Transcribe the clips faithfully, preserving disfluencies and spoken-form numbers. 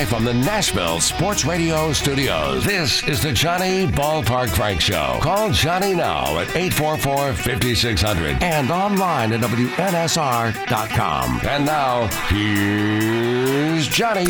Live from the Nashville Sports Radio studios, this is the Johnny Ballpark Frank Show. Call Johnny now at eight four four, five six zero zero and online at W N S R dot com. And now, here's Johnny.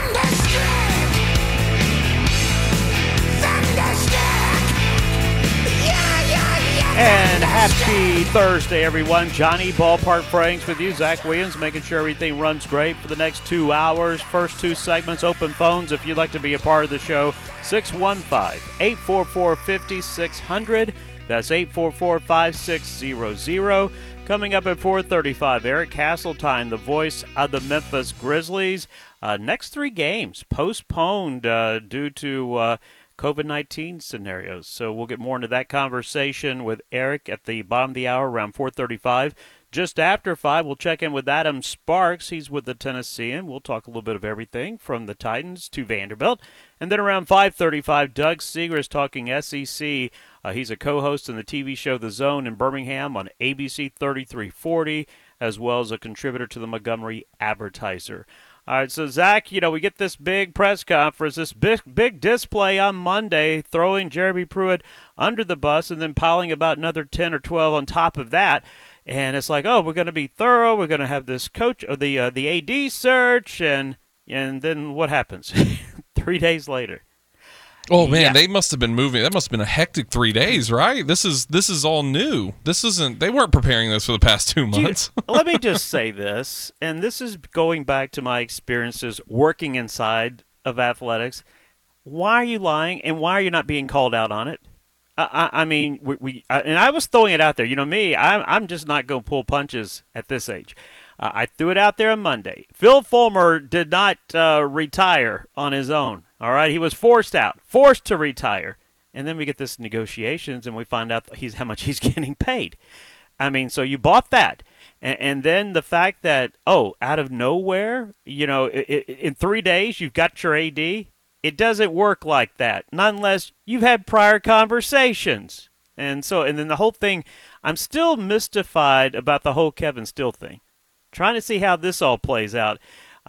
And happy Thursday, everyone. Johnny Ballpark Franks with you. Zach Williams making sure everything runs great for the next two hours. First two segments, open phones. If you'd like to be a part of the show, six one five, eight four four, five six zero zero. That's eight four four, five six zero zero. Coming up at four thirty-five, Eric Hasseltine, the voice of the Memphis Grizzlies. Uh, next three games postponed uh, due to uh, COVID nineteen scenarios. So we'll get more into that conversation with Eric at the bottom of the hour around four thirty-five. Just after five, we'll check in with Adam Sparks. He's with the Tennessean. We'll talk a little bit of everything from the Titans to Vanderbilt. And then around five thirty-five, Doug Seeger is talking S E C. Uh, he's a co-host in the T V show The Zone in Birmingham on A B C thirty-three forty, as well as a contributor to the Montgomery Advertiser. All right, so, Zach, you know, we get this big press conference, this big big display on Monday, throwing Jeremy Pruitt under the bus and then piling about another ten or twelve on top of that. And it's like, oh, we're going to be thorough. We're going to have this coach, or the uh, the A D search. And, and then what happens? Three days later. Oh, man, yeah. They must have been moving. That must have been a hectic three days, right? This is this is all new. This isn't. They weren't preparing this for the past two months. Dude, let me just say this, and this is going back to my experiences working inside of athletics. Why are you lying, and why are you not being called out on it? I, I, I mean, we, we I, and I was throwing it out there. You know me, I'm I'm just not going to pull punches at this age. Uh, I threw it out there on Monday. Phil Fulmer did not uh, retire on his own. All right, he was forced out, forced to retire. And then we get this negotiations, and we find out he's how much he's getting paid. I mean, so you bought that. And, and then the fact that, oh, out of nowhere, you know, it, it, in three days you've got your A D. It doesn't work like that, not unless you've had prior conversations. And so, and then the whole thing, I'm still mystified about the whole Kevin Steele thing. Trying to see how this all plays out.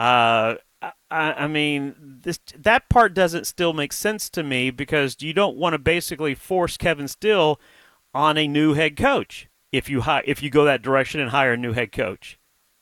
Uh I, I mean, this that part doesn't still make sense to me because you don't want to basically force Kevin Steele on a new head coach if you hi- if you go that direction and hire a new head coach.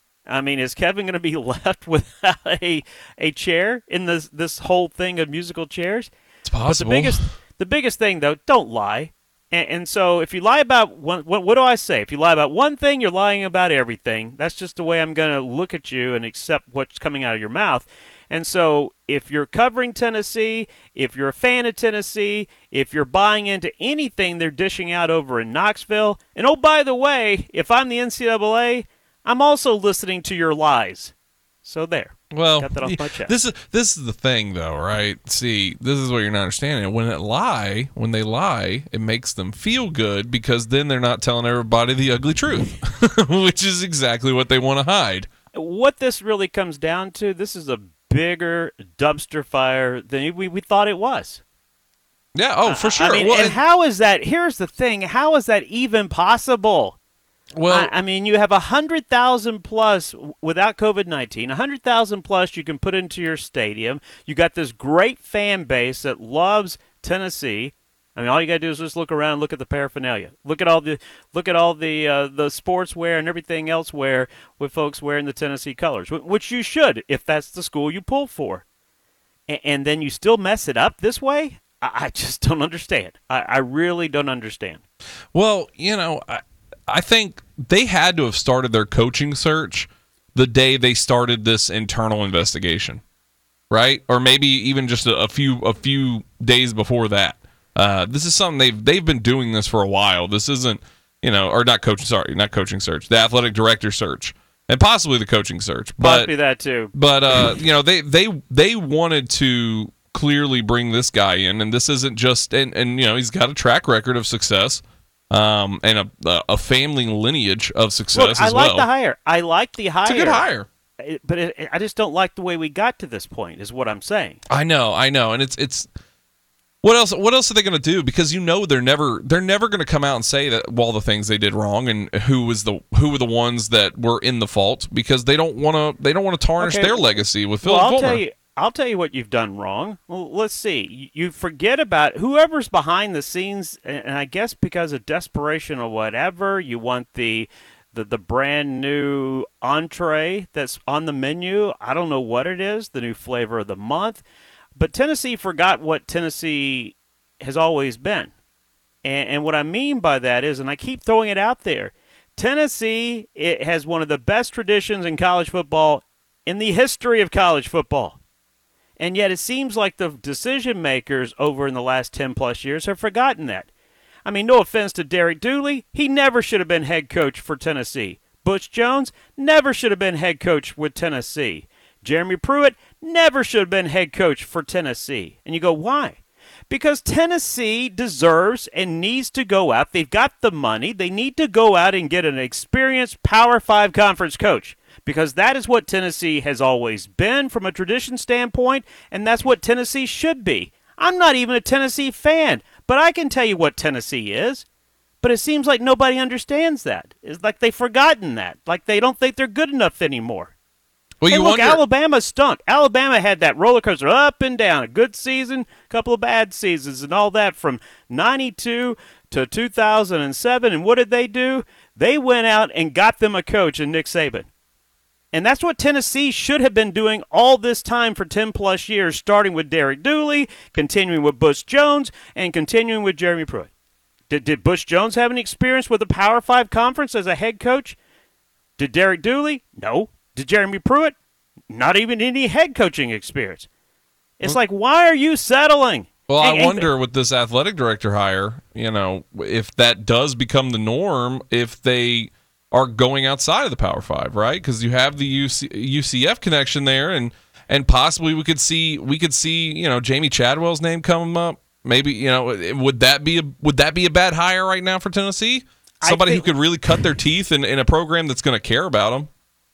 I mean, is Kevin going to be left without a a chair in this this whole thing of musical chairs? It's possible. But the biggest the biggest thing though, don't lie. And, and so if you lie about one, what, what do I say? If you lie about one thing, you're lying about everything. That's just the way I'm going to look at you and accept what's coming out of your mouth. And so if you're covering Tennessee, if you're a fan of Tennessee, if you're buying into anything they're dishing out over in Knoxville, and oh, by the way, if I'm the N C double A, I'm also listening to your lies. So there. Well, got that off my chest. this is this is the thing, though, right? See, this is what you're not understanding. When it lie, when they lie, it makes them feel good because then they're not telling everybody the ugly truth, which is exactly what they want to hide. What this really comes down to, this is a bigger dumpster fire than we, we thought it was. Yeah, oh, for sure. I mean, well, and how is that? Here's the thing. How is that even possible? Well, I, I mean, you have one hundred thousand plus without COVID nineteen, one hundred thousand plus you can put into your stadium. You got this great fan base that loves Tennessee. I mean, all you got to do is just look around and look at the paraphernalia. Look at all the look at all the uh, the sportswear and everything else wear with folks wearing the Tennessee colors, which you should if that's the school you pull for. And, and then you still mess it up this way? I, I just don't understand. I, I really don't understand. Well, you know, I, I think they had to have started their coaching search the day they started this internal investigation, right? Or maybe even just a, a few a few days before that. Uh, this is something they've they've been doing this for a while. This isn't, you know, or not coaching. Sorry, not coaching search. The athletic director search, and possibly the coaching search. But Possibly that too. But uh, you know, they they they wanted to clearly bring this guy in, and this isn't just and and you know he's got a track record of success. Um, and a a family lineage of success Look, I as like well. the hire. I like the hire. It's a good hire. It, but it, I just don't like the way we got to this point. Is what I'm saying. I know, I know, and it's it's. What else? What else are they going to do? Because you know they're never they're never going to come out and say that all the things they did wrong and who was the who were the ones that were in the fault because they don't want to they don't want to tarnish Okay. their legacy with Phil Well, I'll Fulmer. tell you. I'll tell you what you've done wrong. Well, let's see. You forget about whoever's behind the scenes, and I guess because of desperation or whatever, you want the the, the brand new entree that's on the menu. I don't know what it is, the new flavor of the month. But Tennessee forgot what Tennessee has always been. And, and what I mean by that is, and I keep throwing it out there, Tennessee it has one of the best traditions in college football in the history of college football. And yet it seems like the decision makers over in the last ten plus years have forgotten that. I mean, no offense to Derek Dooley, he never should have been head coach for Tennessee. Butch Jones never should have been head coach with Tennessee. Jeremy Pruitt never should have been head coach for Tennessee. And you go, why? Because Tennessee deserves and needs to go out. They've got the money. They need to go out and get an experienced Power Five conference coach. Because that is what Tennessee has always been from a tradition standpoint, and that's what Tennessee should be. I'm not even a Tennessee fan, but I can tell you what Tennessee is. But it seems like nobody understands that. It's like they've forgotten that. Like they don't think they're good enough anymore. Well, hey, you look, wonder- Alabama stunk. Alabama had that roller coaster up and down. A good season, a couple of bad seasons, and all that from ninety-two to two thousand seven. And what did they do? They went out and got them a coach in Nick Saban. And that's what Tennessee should have been doing all this time for ten plus years, starting with Derek Dooley, continuing with Butch Jones, and continuing with Jeremy Pruitt. Did, did Butch Jones have any experience with a Power Five conference as a head coach? Did Derek Dooley? No. Did Jeremy Pruitt? Not even any head coaching experience. It's well, like, why are you settling? Well, and, I wonder with this athletic director hire, you know, if that does become the norm, if they are going outside of the Power Five, right? Because you have the U C, U C F connection there, and and possibly we could see we could see you know Jamie Chadwell's name come up. Maybe you know would that be a would that be a bad hire right now for Tennessee? Somebody think, who could really cut their teeth in, in a program that's going to care about them.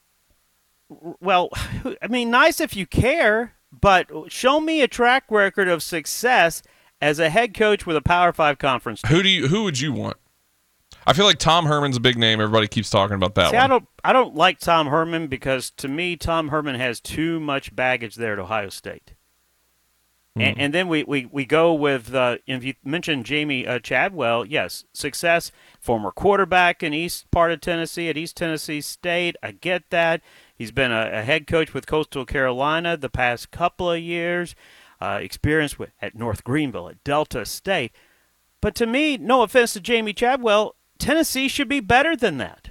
Well, I mean, nice if you care, but show me a track record of success as a head coach with a Power Five conference team. Who do you who would you want? I feel like Tom Herman's a big name. Everybody keeps talking about that See, one. I don't, I don't like Tom Herman because, to me, Tom Herman has too much baggage there at Ohio State. Mm. And, and then we, we, we go with, uh, if you mentioned Jamie uh, Chadwell, yes, success, former quarterback in East part of Tennessee at East Tennessee State. I get that. He's been a, a head coach with Coastal Carolina the past couple of years, uh, experience with, at North Greenville, at Delta State. But to me, no offense to Jamie Chadwell, Tennessee should be better than that.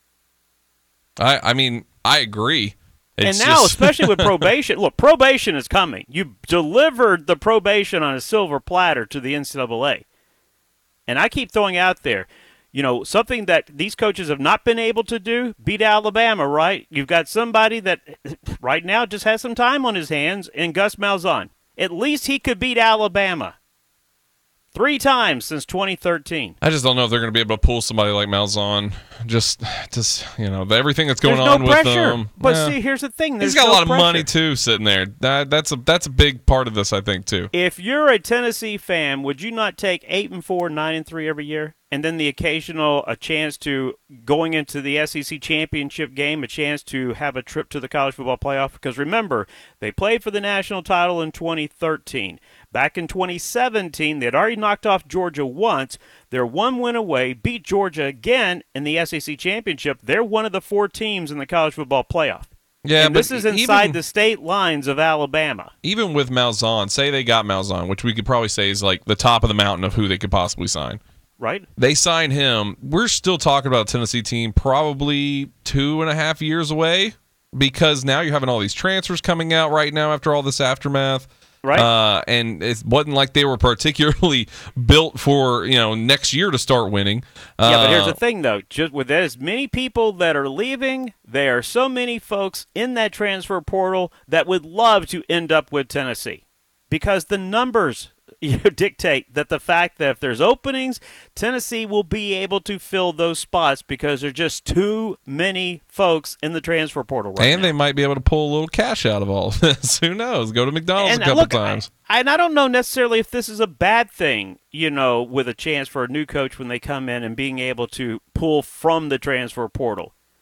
I I mean, I agree. It's and now, just... especially with probation, look, probation is coming. You delivered the probation on a silver platter to the N C double A. And I keep throwing out there, you know, something that these coaches have not been able to do, beat Alabama, right? You've got somebody that right now just has some time on his hands in Gus Malzahn. At least he could beat Alabama. Three times since twenty thirteen. I just don't know if they're going to be able to pull somebody like Malzahn. Just, just you know, everything that's going There's on no with pressure. them. But yeah. see, here's the thing. There's He's got no a lot of pressure. money too, sitting there. That, that's a that's a big part of this, I think, too. If you're a Tennessee fan, would you not take eight and four, nine and three every year, and then the occasional a chance to going into the S E C championship game, a chance to have a trip to the college football playoff? Because remember, they played for the national title in twenty thirteen. Back in twenty seventeen, they had already knocked off Georgia once. They're one win away, beat Georgia again in the S E C championship. They're one of the four teams in the college football playoff. Yeah, and but this is inside even, the state lines of Alabama. Even with Malzahn, say they got Malzahn, which we could probably say is like the top of the mountain of who they could possibly sign. Right. They sign him. We're still talking about a Tennessee team probably two and a half years away because now you're having all these transfers coming out right now after all this aftermath. Right. Uh, and it wasn't like they were particularly built for, you know, next year to start winning. Uh, yeah, but here's the thing, though. Just with as many people that are leaving, there are so many folks in that transfer portal that would love to end up with Tennessee because the numbers you know, dictate that the fact that if there's openings, Tennessee will be able to fill those spots because there's just too many folks in the transfer portal right and now. They might be able to pull a little cash out of all of this. Who knows? Go to McDonald's and a couple look, times. I, and I don't know necessarily if this is a bad thing, you know, with a chance for a new coach when they come in and being able to pull from the transfer portal.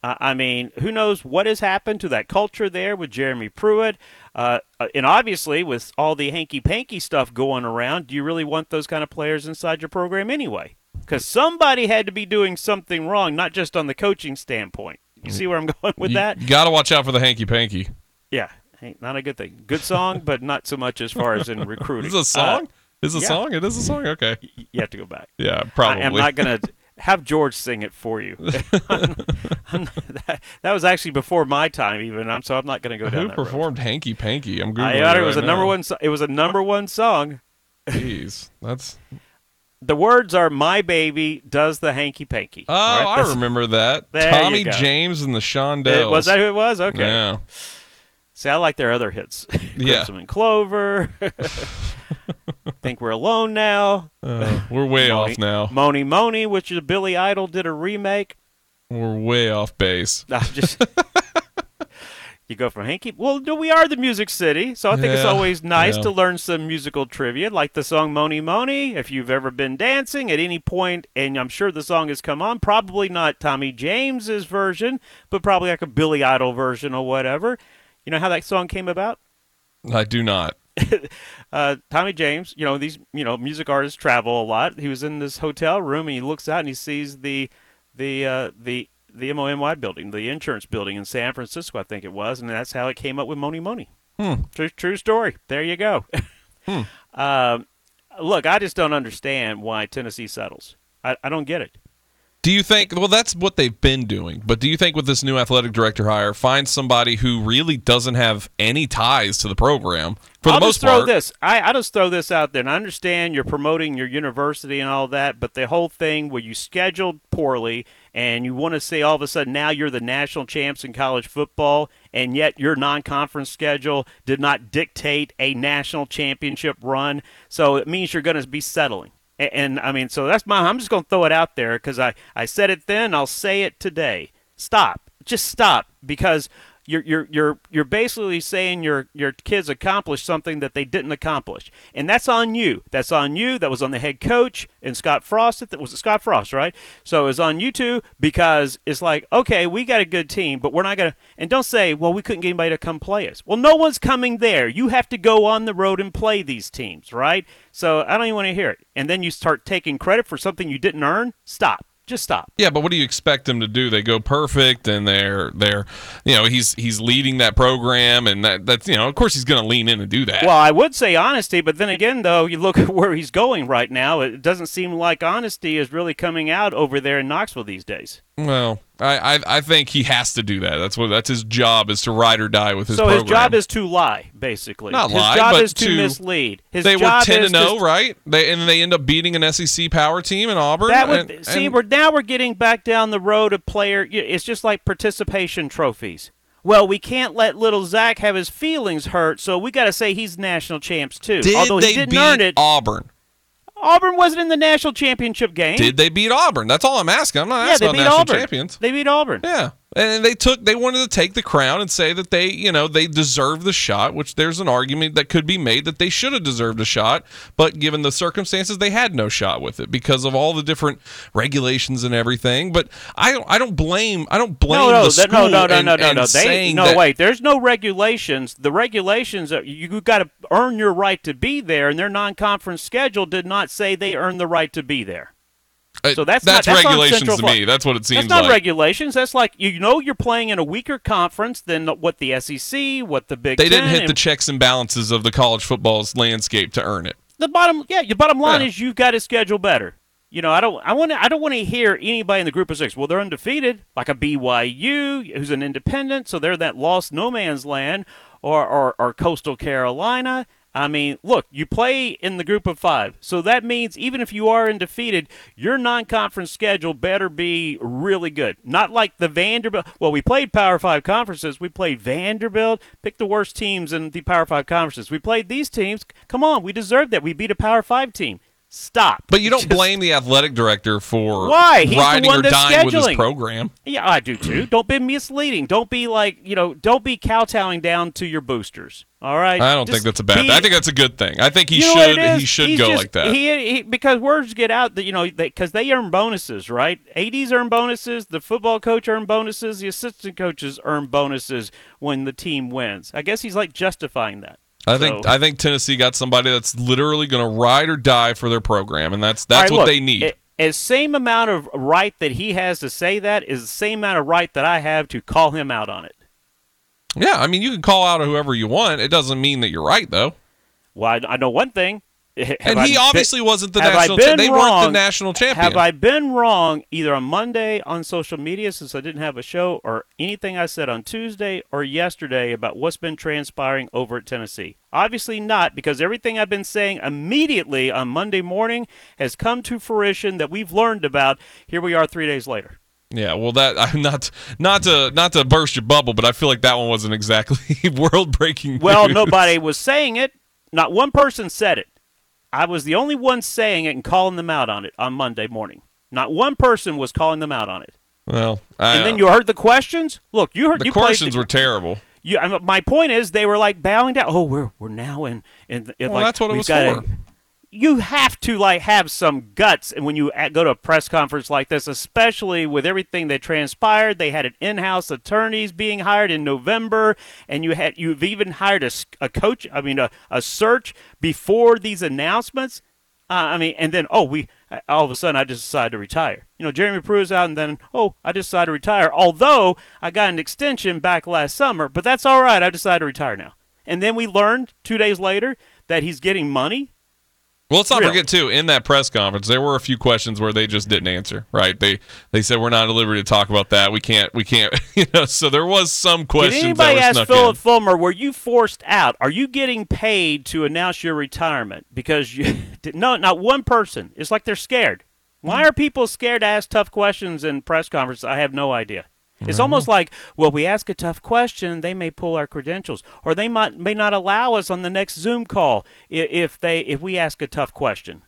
Uh, I mean, who knows what has happened to that culture there with Jeremy Pruitt? Uh, and obviously, with all the hanky-panky stuff going around, do you really want those kind of players inside your program anyway? Because somebody had to be doing something wrong, not just on the coaching standpoint. You see where I'm going with you that? You got to watch out for the hanky-panky. Yeah, ain't not a good thing. Good song, but not so much as far as in recruiting. Is it a song? Uh, is it a yeah. song? It is a song? Okay. You have to go back. Yeah, probably. I, I'm not going to have George sing it for you. I'm, I'm, that, that was actually before my time, even. I'm so I'm not going to go down Who that performed Hanky Panky? I'm googling I thought it right was a now. number one. So- it was a number one song. Jeez, that's. The words are "My baby does the hanky panky." Oh, All right, I that's- remember that. There Tommy you go. James and the Shondells. It, was that who it was? Okay. Yeah. See, I like their other hits. Yeah. Crimson and Clover. Think we're alone now. Uh, we're way Moni- off now. Moni Moni, which is Billy Idol, did a remake. We're way off base. I just you go from hanky. Well, no, we are the Music City, so I think it's Yeah, always nice yeah. to learn some musical trivia, like the song "Moni Moni." If you've ever been dancing at any point, and I'm sure the song has come on, probably not Tommy James's version, but probably like a Billy Idol version or whatever. You know how that song came about? I do not. uh, Tommy James, you know, these, you know, music artists travel a lot. He was in this hotel room and he looks out and he sees the, the, uh, the, the M O N Y building, the insurance building in San Francisco, I think it was, and that's how it came up with Moni Moni. Hmm. True, true story. There you go. Hmm. um, look, I just don't understand why Tennessee settles. I, I don't get it. Do you think, well, that's what they've been doing, but do you think with this new athletic director hire, find somebody who really doesn't have any ties to the program for the I'll most just throw part? this. I, I just throw this out there, and I understand you're promoting your university and all that, but the whole thing where you scheduled poorly and you want to say all of a sudden now you're the national champs in college football, and yet your non-conference schedule did not dictate a national championship run, so it means you're going to be settling. And, and I mean, so that's my. I'm just going to throw it out there because I, I said it then. I'll say it today. Stop. Just stop, because you're you're you're you're basically saying your your kids accomplished something that they didn't accomplish, and that's on you. That's on you. That was on the head coach and Scott Frost. That was it Scott Frost, right? So it's on you too, because it's like, okay, we got a good team, but we're not gonna. And don't say, well, we couldn't get anybody to come play us. Well, no one's coming there. You have to go on the road and play these teams, right? So I don't even want to hear it. And then you start taking credit for something you didn't earn. Stop. Just stop. Yeah, but what do you expect them to do? They go perfect, and they're they're, you know, he's he's leading that program, and that that's you know, of course he's going to lean in and do that. Well, I would say honesty, but then again, though, you look at where he's going right now. It doesn't seem like honesty is really coming out over there in Knoxville these days. Well, I, I I think he has to do that. That's what that's his job, is to ride or die with his so program. his job is to lie, basically. Not his lie, job but is to, to- mislead. His They were job ten is and zero, to- right? They and they end up beating an S E C power team in Auburn. That would and- see. and- We're now we're getting back down the road of player. It's just like participation trophies. Well, we can't let little Zach have his feelings hurt, so we got to say he's national champs too. did Although they he didn't beat earn it. Auburn? Auburn wasn't in the national championship game. Did they beat Auburn? That's all I'm asking. I'm not yeah, asking they about beat national Auburn. champions. They beat Auburn. Yeah. And they took they wanted to take the crown and say that they, you know, they deserve the shot, which there's an argument that could be made that they should have deserved a shot, but given the circumstances they had no shot with it because of all the different regulations and everything. But I don't I don't blame I don't blame No, no, the that- school no, no, no, and, no, no, and no. They, saying no, that, wait. There's no regulations. The regulations are, you got to earn your right to be there, and their non-conference schedule did not say they earned the right to be there. uh, So that's that's not- that's on regulations Central to Florida. me. That's what it seems That's not like. regulations. That's like, you know, you're playing in a weaker conference than what the S E C, what the Big They Ten. didn't hit and the checks and balances of the college football's landscape to earn it. the bottom. Yeah, your bottom line Yeah. is you've got to schedule better. You know, I don't. I want. I don't want to hear anybody in the group of six. Well, they're undefeated, like a B Y U, who's an independent, so they're that lost no man's land, or or, or Coastal Carolina. I mean, look, you play in the group of five, so that means even if you are undefeated, your non-conference schedule better be really good. Not like the Vanderbilt. Well, we played Power Five conferences. We played Vanderbilt. Pick the worst teams in the Power Five conferences. We played these teams. Come on, we deserve that. We beat a Power Five team. Stop. But you don't Just, blame the athletic director for Why? He's the riding one or that's dying with his scheduling. program. Yeah, I do too. Don't be misleading. Don't be like, you know, don't be kowtowing down to your boosters. All right? I don't Just think that's a bad be, thing. I think that's a good thing. I think he you know what should it is? he should He's go just- like that. He, he, because words get out that, you know, because they, they earn bonuses, right? A Ds earn bonuses, the football coach earn bonuses, the assistant coaches earn bonuses when the team wins. I guess he's like justifying that. I think So- I think Tennessee got somebody that's literally going to ride or die for their program, and that's that's All right, what look, they need. It, as same amount of right that he has to say that is the same amount of right that I have to call him out on it. Yeah, I mean, you can call out whoever you want. It doesn't mean that you're right, though. Well, I, I know one thing. Have And I he been- obviously wasn't the have I national. been Cha- they weren't the wrong? national champion. Have I been wrong either on Monday on social media since I didn't have a show, or anything I said on Tuesday or yesterday about what's been transpiring over at Tennessee? Obviously not, because everything I've been saying immediately on Monday morning has come to fruition that we've learned about. Here we are three days later. Yeah, well, that I'm not not to not to burst your bubble, but I feel like that one wasn't exactly world breaking. Well, nobody was saying it. Not one person said it. I was the only one saying it and calling them out on it on Monday morning. Not one person was calling them out on it. Well, I, And then you heard the questions. Look, you heard the you played questions the- were terrible. You, I mean, my point is, they were like bowing down. Oh, we're we're now in. in, in Well, like, that's what it we've was gotta- for. You have to like have some guts, and when you at- go to a press conference like this, especially with everything that transpired, they had an in-house attorneys being hired in November, and you had you've even hired a, s- a coach. I mean, a, a search before these announcements. Uh, I mean, and then oh, we all of a sudden I just decided to retire. You know, Jeremy Pruitt's out, and then oh, I just decided to retire. Although I got an extension back last summer, but that's all right. I decided to retire now. And then we learned two days later that he's getting money. Well, let's not Really? forget too. In that press conference, there were a few questions where they just didn't answer. Right? They they said we're not at liberty to talk about that. We can't. We can't. You know. So there was some questions Did anybody that were ask snuck Philip in. Fulmer, were you forced out? Are you getting paid to announce your retirement? Because you no, not one person. It's like they're scared. Why are people scared to ask tough questions in press conferences? I have no idea. It's almost like, well, we ask a tough question, they may pull our credentials, or they might may not allow us on the next Zoom call i- if they if we ask a tough question.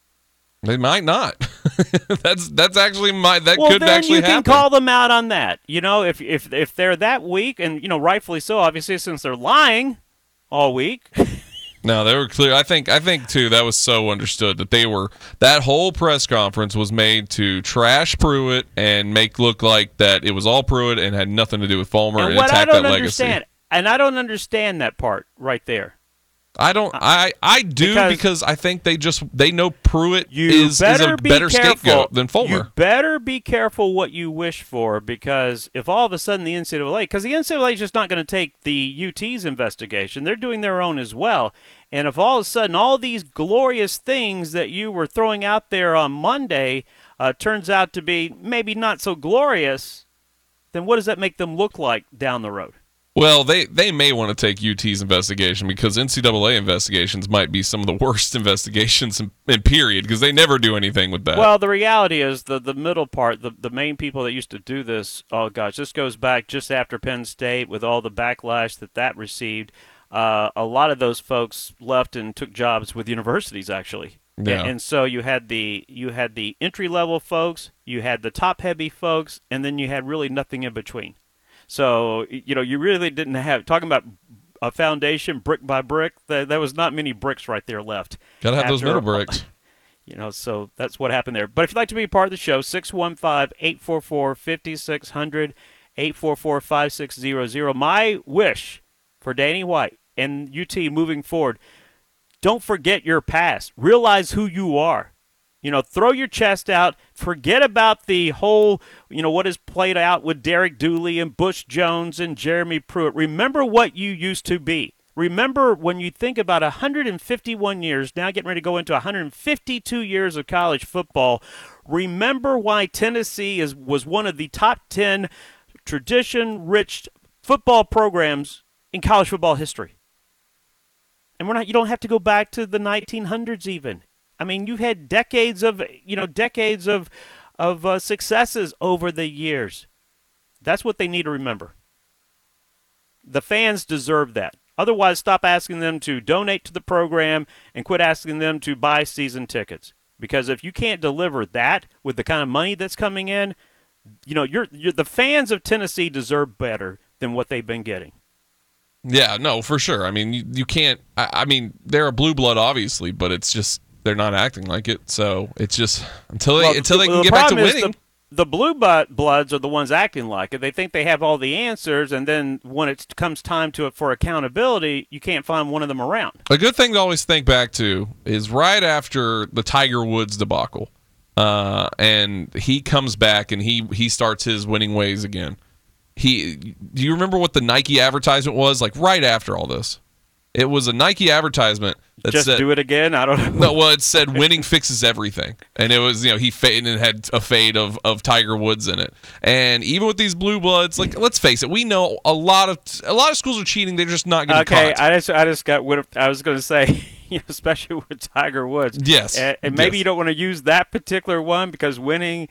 They might not. that's that's actually my that Well, could then actually you can happen. call them out on that. You know, if if if they're that weak, and you know, rightfully so, obviously, since they're lying all week. No, they were clear. I think I think too that was so understood that they were that whole press conference was made to trash Pruitt and make look like that it was all Pruitt and had nothing to do with Fulmer and, And what I attack don't that understand, legacy. and I don't understand that part right there. I don't. I I do Because- because, I think they just they know Pruitt You is, is better a be better careful. scapegoat than You Fulmer. better be careful what you wish for, because if all of a sudden the N C double A, because the N C double A is just not going to take the U T's investigation, they're doing their own as well. And if all of a sudden all these glorious things that you were throwing out there on Monday uh, turns out to be maybe not so glorious, then what does that make them look like down the road? Well, they, they may want to take U T's investigation because N C double A investigations might be some of the worst investigations in, in period because they never do anything with that. Well, the reality is the the middle part, the the main people that used to do this, oh gosh, this goes back just after Penn State with all the backlash that that received. Uh, a lot of those folks left and took jobs with universities, actually. Yeah. And, and so you had the you had the entry level folks, you had the top heavy folks, and then you had really nothing in between. So you know you really didn't have talking about a foundation brick by brick. There, there was not many bricks right there left. Gotta have those after- middle bricks. You know, so that's what happened there. But if you'd like to be a part of the show, six one five, eight four four, five six zero zero, eight four four, five six zero zero. My wish for Danny White and U T moving forward, don't forget your past. Realize who you are. You know, throw your chest out. Forget about the whole, you know, what has played out with Derek Dooley and Bush Jones and Jeremy Pruitt. Remember what you used to be. Remember when you think about one hundred fifty-one years, now getting ready to go into one hundred fifty-two years of college football, remember why Tennessee is was one of the top ten tradition-rich football programs in college football history. And we're not you don't have to go back to the nineteen hundreds even. I mean, you've had decades of, you know, decades of of uh, successes over the years. That's what they need to remember. The fans deserve that. Otherwise, stop asking them to donate to the program and quit asking them to buy season tickets. Because if you can't deliver that with the kind of money that's coming in, you know, you're, you're the fans of Tennessee deserve better than what they've been getting. Yeah, no, for sure. I mean, you, you can't. I, I mean, they're a blue blood, obviously, but it's just they're not acting like it. So it's just until they well, until they the, can the get back to winning. The, the blue bloods are the ones acting like it. They think they have all the answers, and then when it comes time to it for accountability, you can't find one of them around. A good thing to always think back to is right after the Tiger Woods debacle, uh, and he comes back and he he starts his winning ways again. He, do you remember what the Nike advertisement was? Like right after all this, it was a Nike advertisement that Just said, do it again. I don't know. No, well, it said winning fixes everything, and it was, you know, he faded and had a fade of, of Tiger Woods in it. And even with these blue bloods, like let's face it, we know a lot of a lot of schools are cheating. They're just not getting okay, caught. I just I just got what I was going to say. You know, especially with Tiger Woods. Yes, and, and maybe yes. you don't want to use that particular one because winning,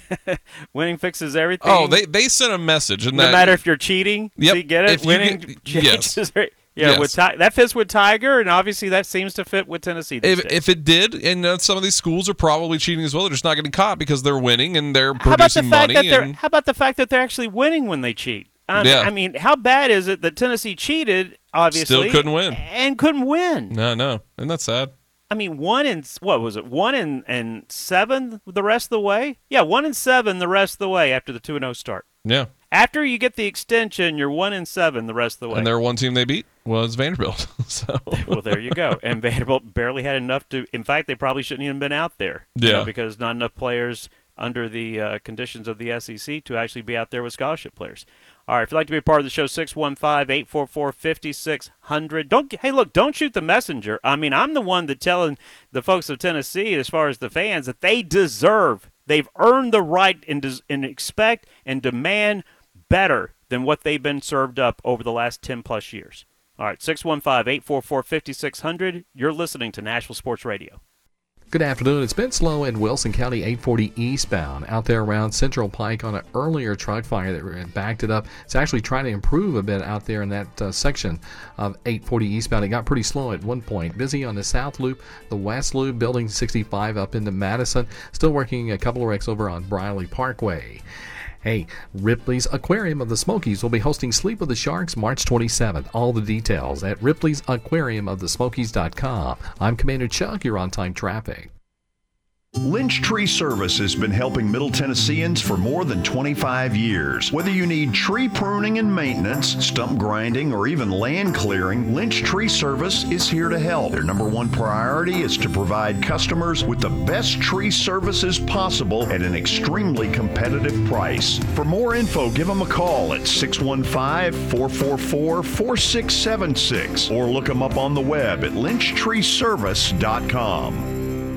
winning fixes everything. Oh, they they sent a message, and no that, matter if you're cheating. Yep. See, get it? If you Winning get- changes. yes. Yeah, Yes. with Ti- that fits with Tiger, and obviously that seems to fit with Tennessee. These If, days. if it did, and uh, some of these schools are probably cheating as well, they're just not getting caught because they're winning and they're how about the producing fact money. that they're And, how about the fact that they're actually winning when they cheat? I, Yeah. I mean, how bad is it that Tennessee cheated? Obviously, Still couldn't win. and couldn't win. no, no, isn't that sad? I mean, one in what was it? One in and seven the rest of the way. Yeah, one in seven the rest of the way after the two and zero start. Yeah, After you get the extension, you're one in seven the rest of the way. and their one team they beat was Vanderbilt. so Well, there you go. And Vanderbilt barely had enough to. In fact, they probably shouldn't even been out there. you Yeah. know, because not enough players under the uh, conditions of the S E C to actually be out there with scholarship players. All right, if you'd like to be a part of the show, six one five, eight four four, five six zero zero. Don't hey, look, don't shoot the messenger. I mean, I'm the one that telling the folks of Tennessee, as far as the fans, that they deserve, they've earned the right and, des- and expect and demand better than what they've been served up over the last ten plus years. All right, six one five, eight four four, five six zero zero. You're listening to Nashville Sports Radio. Good afternoon. It's been slow in Wilson County eight forty eastbound out there around Central Pike on an earlier truck fire that backed it up. It's actually trying to improve a bit out there in that uh, section of eight forty eastbound. It got pretty slow at one point. Busy on the South Loop, the West Loop, Building sixty-five up into Madison. Still working a couple of wrecks over on Briley Parkway. Hey, Ripley's Aquarium of the Smokies will be hosting Sleep with the Sharks March twenty-seventh. All the details at Ripley's Aquarium of the Smokies dot com. I'm Commander Chuck. You're on time traffic. Lynch Tree Service has been helping Middle Tennesseans for more than twenty-five years. Whether you need tree pruning and maintenance, stump grinding, or even land clearing, Lynch Tree Service is here to help. Their number one priority is to provide customers with the best tree services possible at an extremely competitive price. For more info, give them a call at six one five, four four four, four six seven six or look them up on the web at lynch tree service dot com.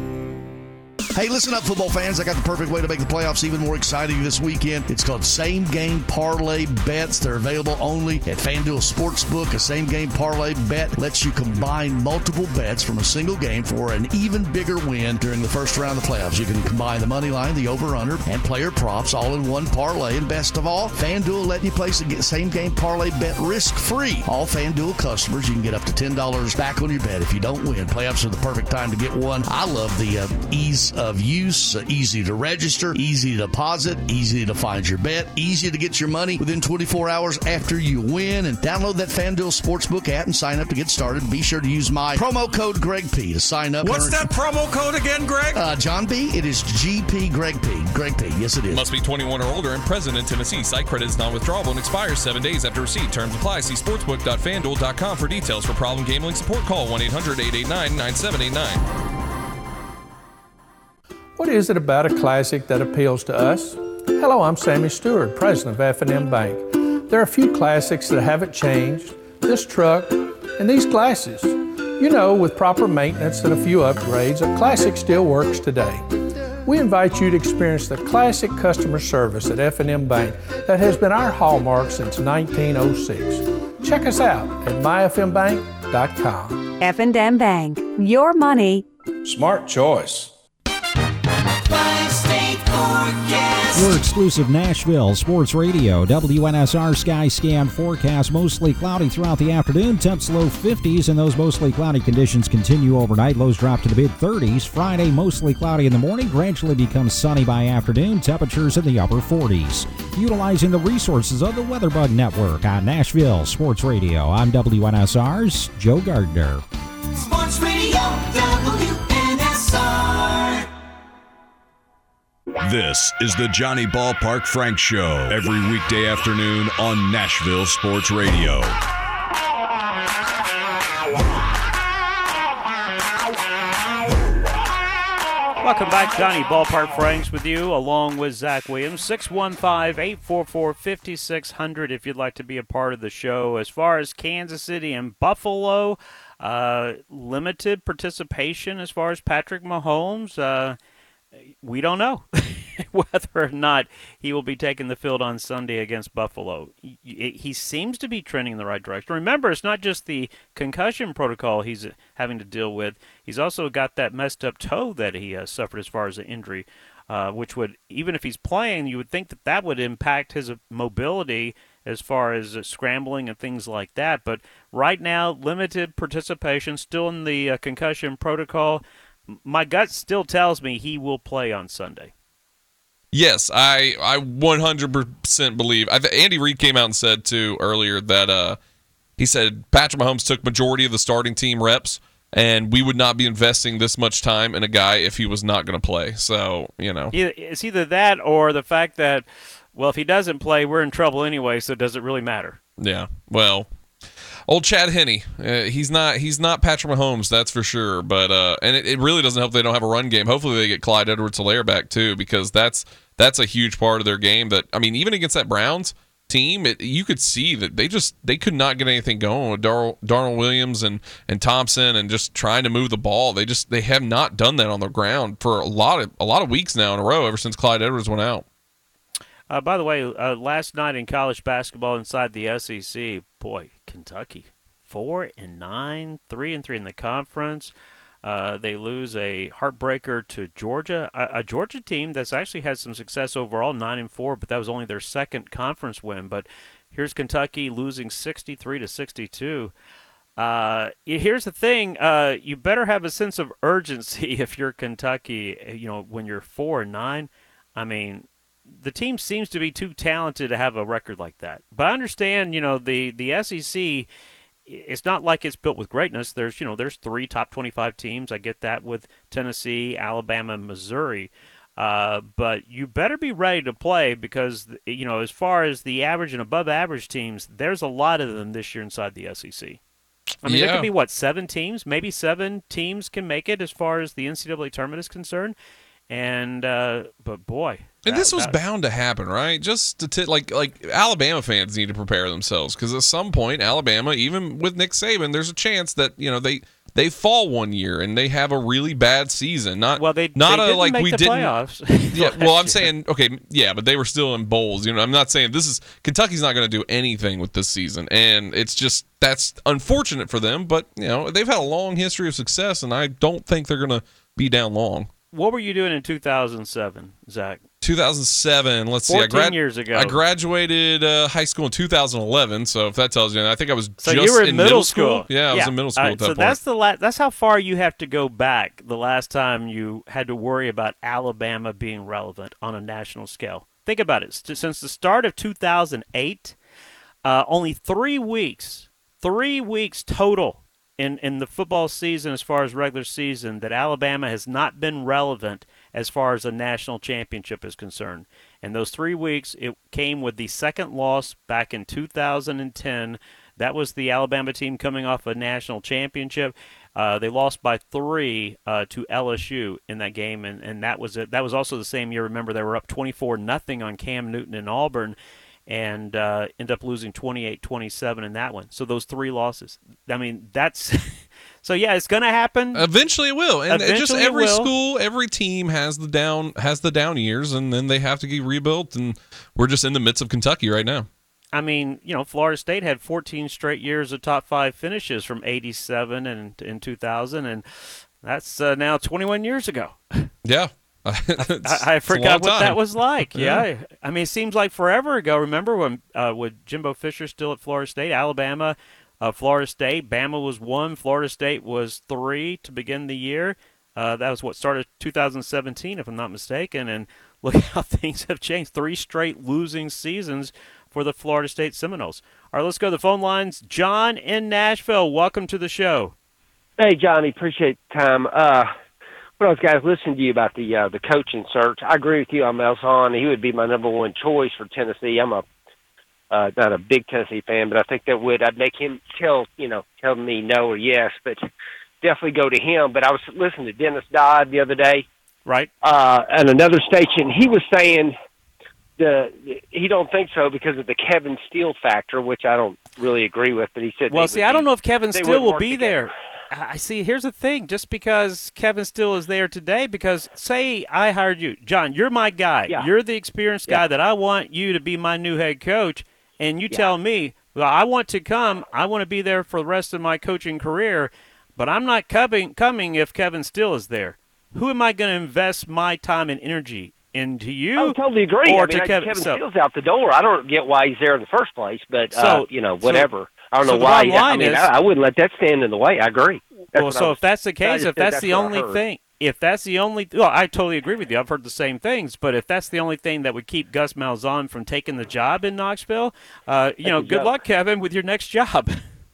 Hey, listen up, football fans. I got the perfect way to make the playoffs even more exciting this weekend. It's called Same Game Parlay Bets. They're available only at FanDuel Sportsbook. A Same Game Parlay Bet lets you combine multiple bets from a single game for an even bigger win during the first round of the playoffs. You can combine the money line, the over-under, and player props all in one parlay. And best of all, FanDuel letting you place a Same Game Parlay Bet risk-free. All FanDuel customers, you can get up to ten dollars back on your bet if you don't win. Playoffs are the perfect time to get one. I love the uh, ease of use, uh, easy to register, easy to deposit, easy to find your bet, easy to get your money within twenty-four hours after you win. And download that FanDuel Sportsbook app and sign up to get started. Be sure to use my promo code Greg P to sign up. What's that promo code again, Greg? Uh, John B. It is G P Greg P. Greg P. Yes, it is. Must be twenty-one or older and present in Tennessee. Site credit is non-withdrawable and expires seven days after receipt. Terms apply. See sportsbook dot fan duel dot com for details. For problem gambling support, call one eight hundred, eight eight nine, nine seven eight nine. What is it about a classic that appeals to us? Hello, I'm Sammy Stewart, president of F and M Bank. There are a few classics that haven't changed, this truck and these glasses. You know, with proper maintenance and a few upgrades, a classic still works today. We invite you to experience the classic customer service at F and M Bank that has been our hallmark since nineteen oh six. Check us out at my f m bank dot com. F and M Bank, your money. Smart choice. Five State Forecast. Your exclusive Nashville Sports Radio, W N S R Sky Scan forecast. Mostly cloudy throughout the afternoon. Temps low fifties, and those mostly cloudy conditions continue overnight. Lows drop to the mid thirties. Friday, mostly cloudy in the morning. Gradually becomes sunny by afternoon. Temperatures in the upper forties. Utilizing the resources of the WeatherBug Network on Nashville Sports Radio. I'm W N S R's Joe Gardner. Sports Radio W N S R. This is the Johnny Ballpark Frank Show, every weekday afternoon on Nashville Sports Radio. Welcome back. Johnny Ballpark Franks with you, along with Zach Williams. six one five, eight four four, five six zero zero if you'd like to be a part of the show. As far as Kansas City and Buffalo, uh, limited participation as far as Patrick Mahomes. Uh, we don't know whether or not he will be taking the field on Sunday against Buffalo. He, he seems to be trending in the right direction. Remember, it's not just the concussion protocol he's having to deal with. He's also got that messed up toe that he uh, suffered as far as the injury, uh, which would, even if he's playing, you would think that that would impact his mobility as far as uh, scrambling and things like that. But right now, limited participation, still in the uh, concussion protocol. My gut still tells me he will play on Sunday. Yes, I I one hundred percent believe. I, Andy Reid came out and said, too, earlier that uh, he said Patrick Mahomes took majority of the starting team reps, and we would not be investing this much time in a guy if he was not going to play. So, you know. It's either that or the fact that, well, if he doesn't play, we're in trouble anyway, so does it really matter? Yeah, well, old Chad Henne, uh, he's not he's not Patrick Mahomes, that's for sure. But uh, and it, it really doesn't help they don't have a run game. Hopefully they get Clyde Edwards-Helaire back too, because that's that's a huge part of their game. That I mean, even against that Browns team, it, you could see that they just they could not get anything going with Dar- Darnell Williams and and Thompson and just trying to move the ball. They just they have not done that on the ground for a lot of a lot of weeks now in a row ever since Clyde Edwards went out. Uh, by the way, uh, last night in college basketball inside the S E C, boy, Kentucky, four and nine, three and three in the conference. Uh, they lose a heartbreaker to Georgia, a, a Georgia team that's actually had some success overall, nine and four, but that was only their second conference win. But here's Kentucky losing sixty-three to sixty-two. Uh, here's the thing: uh, you better have a sense of urgency if you're Kentucky. You know, when you're four and nine, I mean. The team seems to be too talented to have a record like that. But I understand, you know, the, the S E C, it's not like it's built with greatness. There's, you know, there's three top twenty-five teams. I get that with Tennessee, Alabama, and Missouri. Uh, but you better be ready to play because, you know, as far as the average and above average teams, there's a lot of them this year inside the S E C. I mean, yeah. there could be, what, seven teams? Maybe seven teams can make it as far as the N C double A tournament is concerned. And, uh, but boy. And that, this was that, bound to happen, right? Just to t- like like Alabama fans need to prepare themselves because at some point, Alabama, even with Nick Saban, there's a chance that you know they they fall one year and they have a really bad season. Not well, they not they a didn't like make we the didn't. Playoffs yeah, well, I'm saying okay, yeah, but they were still in bowls. You know, I'm not saying this is Kentucky's not going to do anything with this season, and it's just that's unfortunate for them. But you know, they've had a long history of success, and I don't think they're going to be down long. What were you doing in two thousand seven, Zach? two thousand seven. Let's see. fourteen I grad- years ago. I graduated uh, high school in two thousand eleven. So if that tells you, I think I was so just you were in, in middle, middle school. school. Yeah, I was yeah. in middle school right, at that so point. that's the la- that's how far you have to go back. The last time you had to worry about Alabama being relevant on a national scale. Think about it. Since the start of two thousand eight, uh, only three weeks, three weeks total. In, in the football season, as far as regular season, that Alabama has not been relevant as far as a national championship is concerned. And those three weeks, it came with the second loss back in two thousand ten. That was the Alabama team coming off a national championship. Uh, they lost by three uh, to L S U in that game, and, and that was it. That was also the same year. Remember, they were up twenty-four nothing on Cam Newton and Auburn, and uh, end up losing twenty-eight twenty-seven in that one. So those three losses. I mean, that's – so, yeah, it's going to happen. Eventually it will. And Eventually just every it will. school, every team has the down has the down years, and then they have to get rebuilt, and we're just in the midst of Kentucky right now. I mean, you know, Florida State had fourteen straight years of top five finishes from eighty-seven and in two thousand, and that's uh, now twenty-one years ago. Yeah. I, I forgot what that was like. Yeah. yeah. I mean, it seems like forever ago. Remember when uh, with Jimbo Fisher still at Florida State, Alabama, uh, Florida State, Bama was one, Florida State was three to begin the year. Uh, that was what started two thousand seventeen, if I'm not mistaken. And look how things have changed. Three straight losing seasons for the Florida State Seminoles. All right, let's go to the phone lines. John in Nashville, welcome to the show. Hey, Johnny, appreciate the time. Uh, when I was guys listening to you about the uh, the coaching search, I agree with you on Malzahn. He would be my number one choice for Tennessee. I'm a uh, not a big Tennessee fan, but I think that would I'd make him tell you know tell me no or yes, but definitely go to him. But I was listening to Dennis Dodd the other day, right? Uh, at another station, he was saying the he don't think so because of the Kevin Steele factor, which I don't really agree with. But he said, well, see, I don't know if Kevin Steele will be together. there. I see. Here's the thing: just because Kevin Steele is there today, because say I hired you, John, you're my guy. Yeah. You're the experienced guy yeah. that I want you to be my new head coach, and you yeah. tell me, well, I want to come. I want to be there for the rest of my coaching career, but I'm not coming. Coming if Kevin Steele is there. Who am I going to invest my time and energy into? You? I totally agree. Or I mean, to I, Kevin, Kevin so, Steele's out the door. I don't get why he's there in the first place, but so, uh, you know, whatever. So, I don't so know why. The I mean, is, I, I wouldn't let that stand in the way. I agree. That's well, so was, if that's the case, if that's, that's the only thing, if that's the only, well, I totally agree with you. I've heard the same things, but if that's the only thing that would keep Gus Malzahn from taking the job in Knoxville, uh, you know, good job. luck, Kevin, with your next job.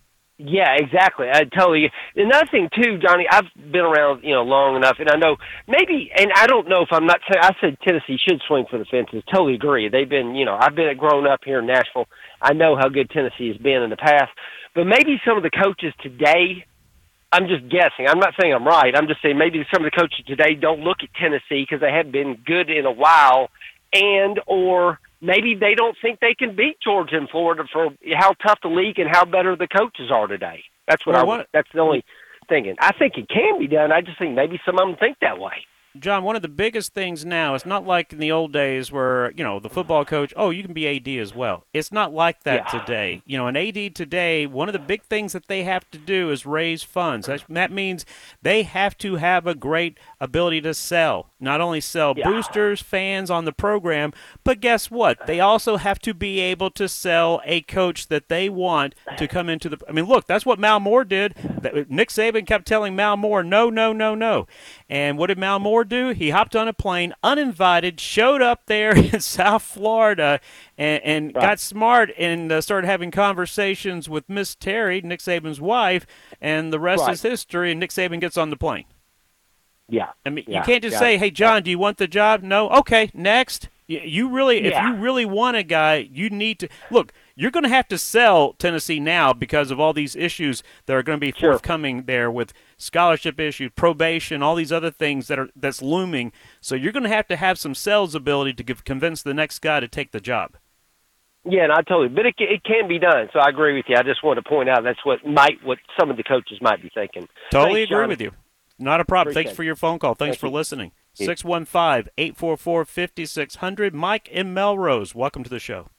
Yeah, exactly. I totally. Another thing too, Johnny, I've been around, you know, long enough, and I know maybe, and I don't know if I'm not saying. I said Tennessee should swing for the fences. Totally agree. They've been, you know, I've been grown up here in Nashville. I know how good Tennessee has been in the past, but maybe some of the coaches today. I'm just guessing. I'm not saying I'm right. I'm just saying maybe some of the coaches today don't look at Tennessee because they haven't been good in a while, and or maybe they don't think they can beat Georgia and Florida for how tough the league and how better the coaches are today. That's what well, I. what, that's the only thinking. I think it can be done. I just think maybe some of them think that way. John, one of the biggest things now, it's not like in the old days where, you know, the football coach, oh, you can be A D as well. It's not like that yeah. today. You know, an A D today, one of the big things that they have to do is raise funds. That, that means they have to have a great ability to sell. Not only sell yeah. boosters, fans on the program, but guess what? They also have to be able to sell a coach that they want to come into the – I mean, look, that's what Mal Moore did. Nick Saban kept telling Mal Moore, no, no, no, no. And what did Mal Moore do? He hopped on a plane, uninvited, showed up there in South Florida, and, and right. got smart and uh, started having conversations with Miss Terry, Nick Saban's wife, and the rest right. is history, and Nick Saban gets on the plane. Yeah. I mean, yeah. you can't just yeah. say, hey, John, do you want the job? No? Okay, next. You really, if yeah. you really want a guy, you need to – look, you're going to have to sell Tennessee now because of all these issues that are going to be sure. forthcoming there with scholarship issues, probation, all these other things that are that's looming. So you're going to have to have some sales ability to give, convince the next guy to take the job. Yeah, and I totally, but it it can be done. So I agree with you. I just wanted to point out that's what might what some of the coaches might be thinking. Totally Thanks, agree Johnny. with you. Not a problem. Appreciate Thanks it. for your phone call. Thanks Thank for you. listening. six one five, eight four four, five six zero zero. Mike in Melrose, welcome to the show.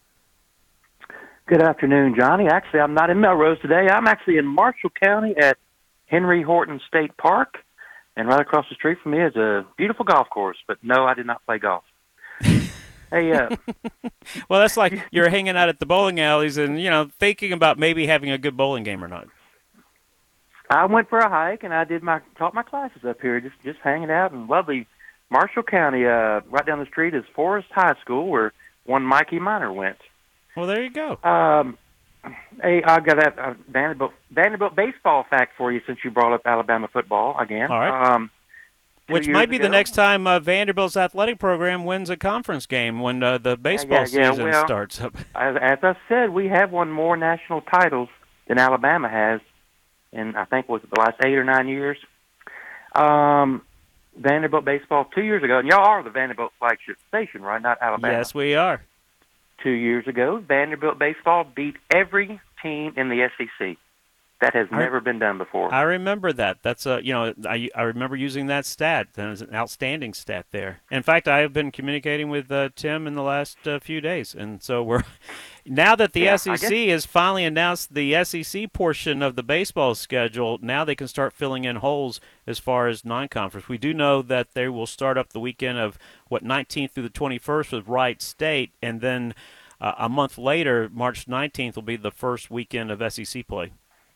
Good afternoon, Johnny. Actually, I'm not in Melrose today. I'm actually in Marshall County at Henry Horton State Park, and right across the street from me is a beautiful golf course. But no, I did not play golf. Hey, uh, well, that's like you're hanging out at the bowling alleys and, you know, thinking about maybe having a good bowling game or not. I went for a hike and I did my taught my classes up here, just just hanging out in lovely Marshall County. Uh, right down the street is Forest High School, where one Mikey Miner went. Well, there you go. Um, hey, I got a, a Vanderbilt Vanderbilt baseball fact for you since you brought up Alabama football again. All right. Um, Which might be ago, the next time uh, Vanderbilt's athletic program wins a conference game when uh, the baseball yeah, yeah, season well, starts up. As, as I said, we have won more national titles than Alabama has in, I think, was it the last eight or nine years. Um, Vanderbilt baseball two years ago, and y'all are the Vanderbilt flagship station, right? Not Alabama. Yes, we are. Two years ago, Vanderbilt baseball beat every team in the S E C. That has I, never been done before. I remember that. That's a you know I I remember using that stat. That was an outstanding stat there. In fact, I have been communicating with uh, Tim in the last uh, few days, and so we're Now that the Yeah, S E C has finally announced the S E C portion of the baseball schedule, now they can start filling in holes as far as non-conference. We do know that they will start up the weekend of, what, nineteenth through the twenty-first with Wright State, and then uh, a month later, March nineteenth, will be the first weekend of S E C play.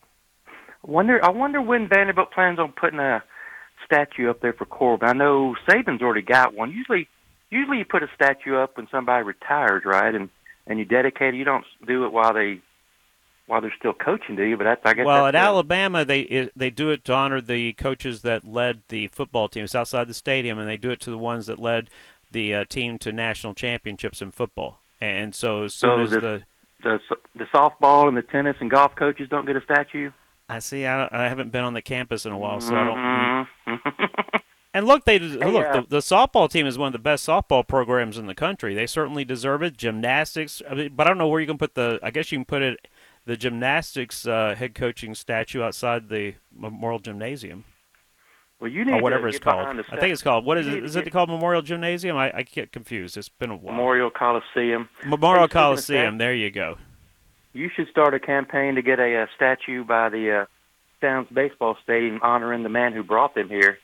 I wonder, I wonder when Vanderbilt plans on putting a statue up there for Corbin. I know Saban's already got one. Usually, usually you put a statue up when somebody retires, right? And and you dedicate it. You don't do it while they while they're still coaching, do you? But that's, I guess. Well, that's at the, Alabama, they it, they do it to honor the coaches that led the football team. It's outside the stadium, and they do it to the ones that led the uh, team to national championships in football. And so as soon so as the, the the the softball and the tennis and golf coaches don't get a statue. I see. I, I haven't been on the campus in a while, so I don't. Mm-hmm. And look, they look. yeah. The, the softball team is one of the best softball programs in the country. They certainly deserve it. Gymnastics, I mean, but I don't know where you can put the. I guess you can put it, the gymnastics uh, head coaching statue outside the Memorial Gymnasium. Well, you need or whatever to it's get called. behind the I think it's called. What is it? You Is need it called Memorial Gymnasium? I, I get confused. It's been a while. Memorial Coliseum. Memorial Hey, speaking of Coliseum. stat- There you go. You should start a campaign to get a, uh statue by the uh, Downs Baseball Stadium honoring the man who brought them here.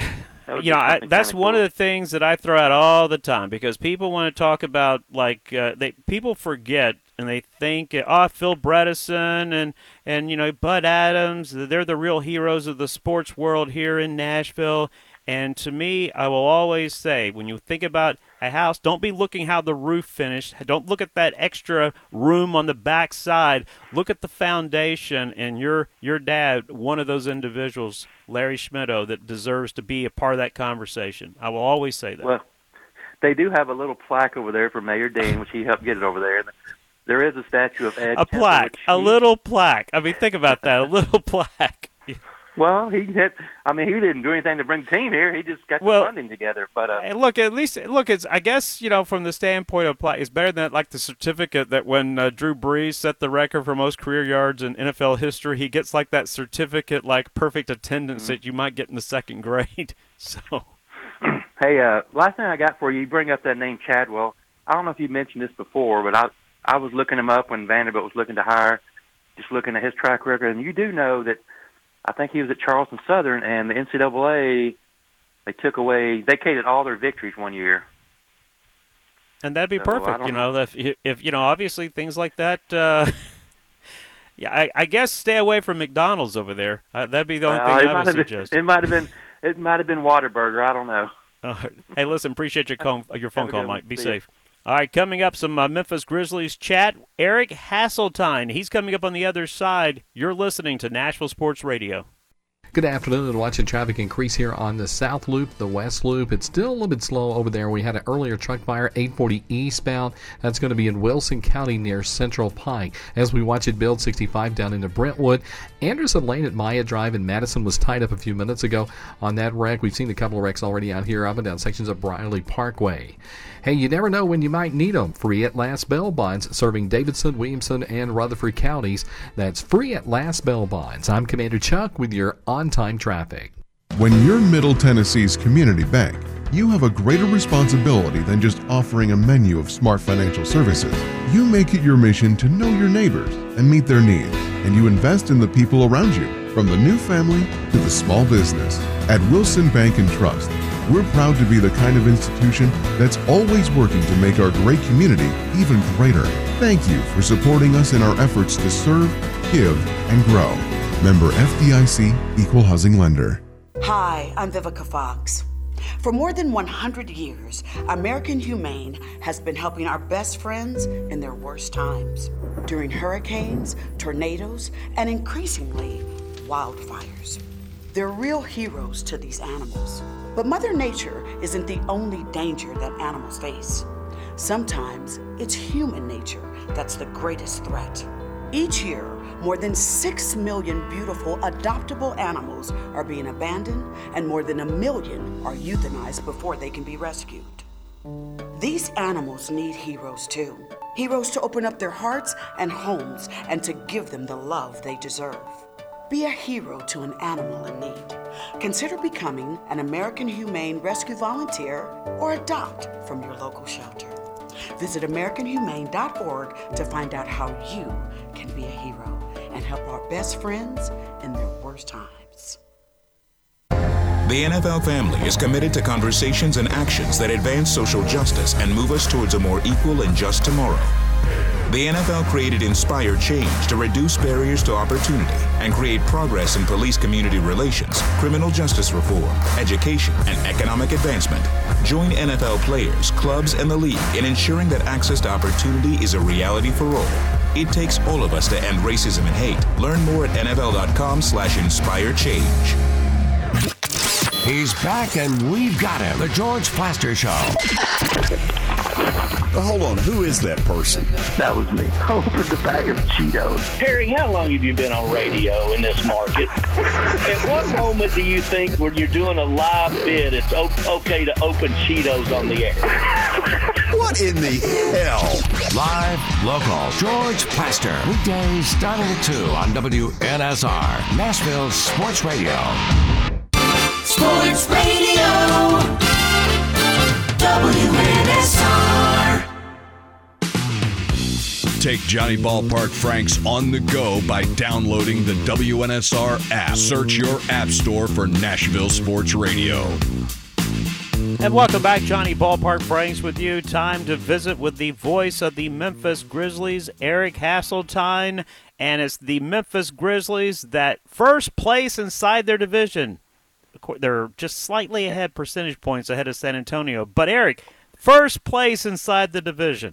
You know, I, that's one cool. of the things that I throw out all the time because people want to talk about, like, uh, they people forget and they think, oh, Phil Bredesen and, and, you know, Bud Adams, they're the real heroes of the sports world here in Nashville. And to me, I will always say, when you think about a house, don't be looking how the roof finished. Don't look at that extra room on the back side. Look at the foundation, and your your dad, one of those individuals, Larry Schmittou, that deserves to be a part of that conversation. I will always say that. Well, they do have a little plaque over there for Mayor Dean, which he helped get it over there. There is a statue of Ed. A Temple, plaque, which a he- little plaque. I mean, think about that, a little plaque. Well, he had, I mean, he didn't do anything to bring the team here. He just got Well, the funding together. But uh, Hey, look, at least look. It's I guess you know from the standpoint of play, it's better than like the certificate that when uh, Drew Brees set the record for most career yards in N F L history, he gets like that certificate, like perfect attendance Mm-hmm. that you might get in the second grade. So, hey, uh, last thing I got for you, you bring up that name Chadwell. I don't know if you mentioned this before, but I I was looking him up when Vanderbilt was looking to hire, just looking at his track record, and you do know that I think he was at Charleston Southern, and the N C double A, they took away, vacated all their victories one year. and that'd be So, I perfect. don't You know, if, if you know, obviously things like that. Uh, yeah, I, I guess stay away from McDonald's over there. Uh, that'd be the only Uh, thing it I might would have suggest. been, it might have been, it might have been Whataburger. I don't know. Uh, hey, listen, appreciate your, call, your phone Have a call, good one. Mike. Be See ya. safe. All right, coming up, some uh, Memphis Grizzlies chat. Eric Hasseltine, he's coming up on the other side. You're listening to Nashville Sports Radio. Good afternoon, and watching traffic increase here on the South Loop, the West Loop. It's still a little bit slow over there. We had an earlier truck fire, eight forty eastbound. That's going to be in Wilson County near Central Pike. As we watch it build sixty-five down into Brentwood, Anderson Lane at Maya Drive in Madison was tied up a few minutes ago on that wreck. We've seen a couple of wrecks already out here up and down sections of Briley Parkway. Hey, you never know when you might need them. Free at Last Bell Bonds, serving Davidson, Williamson, and Rutherford counties. That's free at Last Bell Bonds. I'm Commander Chuck with your on-time traffic. When you're Middle Tennessee's community bank, you have a greater responsibility than just offering a menu of smart financial services. You make it your mission to know your neighbors and meet their needs, and you invest in the people around you, from the new family to the small business. At Wilson Bank and Trust, we're proud to be the kind of institution that's always working to make our great community even greater. Thank you for supporting us in our efforts to serve, give, and grow. Member F D I C, Equal Housing Lender. Hi, I'm Vivica Fox. For more than one hundred years, American Humane has been helping our best friends in their worst times, during hurricanes, tornadoes, and increasingly, wildfires. They're real heroes to these animals. But Mother Nature isn't the only danger that animals face. Sometimes it's human nature that's the greatest threat. Each year, more than six million beautiful adoptable animals are being abandoned, and more than a million are euthanized before they can be rescued. These animals need heroes too. Heroes to open up their hearts and homes and to give them the love they deserve. Be a hero to an animal in need. Consider becoming an American Humane Rescue volunteer or adopt from your local shelter. Visit American Humane dot org to find out how you can be a hero and help our best friends in their worst times. The N F L family is committed to conversations and actions that advance social justice and move us towards a more equal and just tomorrow. The N F L created Inspire Change to reduce barriers to opportunity and create progress in police community relations, criminal justice reform, education, and economic advancement. Join N F L players, clubs, and the league in ensuring that access to opportunity is a reality for all. It takes all of us to end racism and hate. Learn more at N F L dot com slash inspire change. He's back and we've got him. The George Plaster Show. Well, hold on. Who is that person? That was me. Opened the bag of Cheetos. Harry, how long have you been on radio in this market? At what moment do you think when you're doing a live bid, it's okay to open Cheetos on the air? What in the hell? Live, local, George Plaster. Weekdays starting at two on W N S R, Nashville Sports Radio. Sports Radio, W N S R. Take Johnny Ballpark Franks on the go by downloading the W N S R app. Search your app store for Nashville Sports Radio. And welcome back, Johnny Ballpark Franks with you. Time to visit with the voice of the Memphis Grizzlies, Eric Hasseltine. And it's the Memphis Grizzlies that first place inside their division. They're just slightly ahead, percentage points ahead of San Antonio. But, Eric, first place inside the division.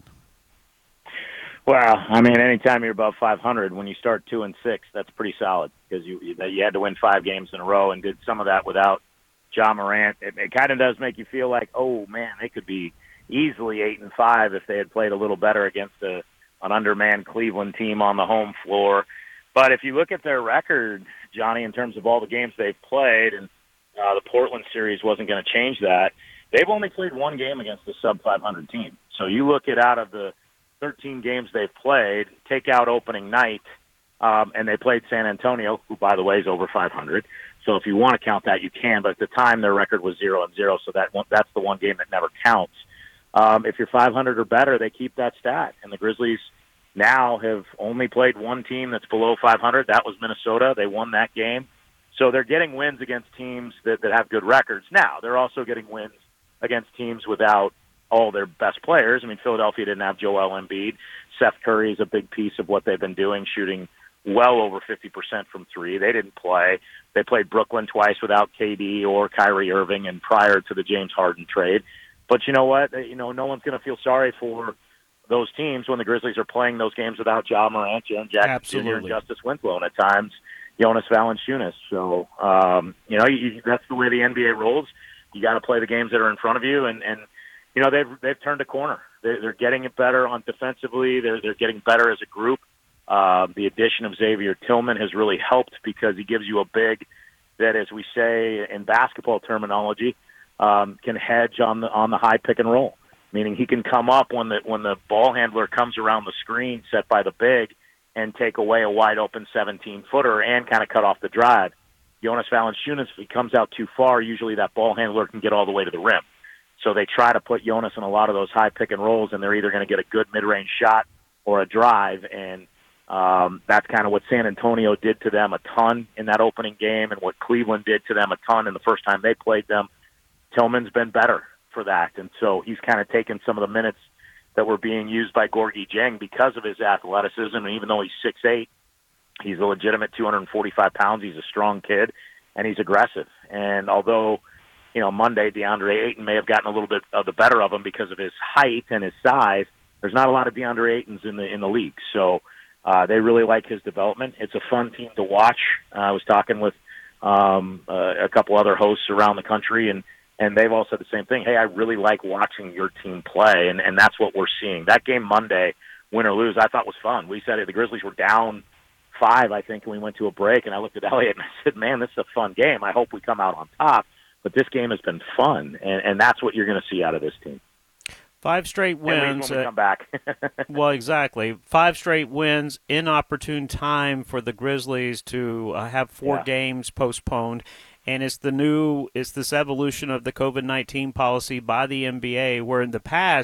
Well, I mean, anytime you're above five hundred, when you start two and six, that's pretty solid because you you had to win five games in a row and did some of that without Ja Morant. It, it kind of does make you feel like, oh man, they could be easily eight and five if they had played a little better against a, an undermanned Cleveland team on the home floor. But if you look at their record, Johnny, in terms of all the games they've played, and uh, the Portland series wasn't going to change that, they've only played one game against a sub five hundred team. So you look at out of the thirteen games they've played, take out opening night, um, and they played San Antonio, who, by the way, is over five hundred. So if you want to count that, you can. But at the time, their record was zero and zero, so that one, that's the one game that never counts. Um, if you're five hundred or better, they keep that stat. And the Grizzlies now have only played one team that's below five hundred. That was Minnesota. They won that game. So they're getting wins against teams that, that have good records. Now, they're also getting wins against teams without all their best players. I mean, Philadelphia didn't have Joel Embiid. Seth Curry is a big piece of what they've been doing, shooting well over fifty percent from three. They didn't play. They played Brooklyn twice without K D or Kyrie Irving and prior to the James Harden trade. But you know what? You know, no one's going to feel sorry for those teams when the Grizzlies are playing those games without Ja Morant, Jaren Jackson Junior, and Justice Winslow, and at times Jonas Valanciunas. So, um, you know, you, that's the way the N B A rolls. You got to play the games that are in front of you, and, and you know, they've they've turned a corner. They're, they're getting it better on defensively. They're they're getting better as a group. Uh, the addition of Xavier Tillman has really helped because he gives you a big that, as we say in basketball terminology, um, can hedge on the on the high pick and roll. Meaning he can come up when the when the ball handler comes around the screen set by the big and take away a wide open seventeen footer and kind of cut off the drive. Jonas Valanciunas, if he comes out too far, usually that ball handler can get all the way to the rim. So they try to put Jonas in a lot of those high pick and rolls, and they're either going to get a good mid-range shot or a drive, and um, that's kind of what San Antonio did to them a ton in that opening game and what Cleveland did to them a ton in the first time they played them. Tillman's been better for that, and so he's kind of taken some of the minutes that were being used by Gorgui Dieng because of his athleticism, and even though he's six eight, he's a legitimate two hundred forty-five pounds. He's a strong kid, and he's aggressive. And although, you know, Monday DeAndre Ayton may have gotten a little bit of the better of him because of his height and his size, there's not a lot of DeAndre Aytons in the in the league. So uh, they really like his development. It's a fun team to watch. Uh, I was talking with um, uh, a couple other hosts around the country, and And they've all said the same thing. Hey, I really like watching your team play, and, and that's what we're seeing. That game Monday, win or lose, I thought was fun. We said the Grizzlies were down five, I think, and we went to a break, and I looked at Elliott and I said, man, this is a fun game. I hope we come out on top. But this game has been fun, and, and that's what you're going to see out of this team. Five straight wins. When we come back. Well, exactly. Five straight wins, inopportune time for the Grizzlies to uh, have four yeah. games postponed. And it's the new, it's this evolution of the COVID nineteen policy by the N B A, where in the past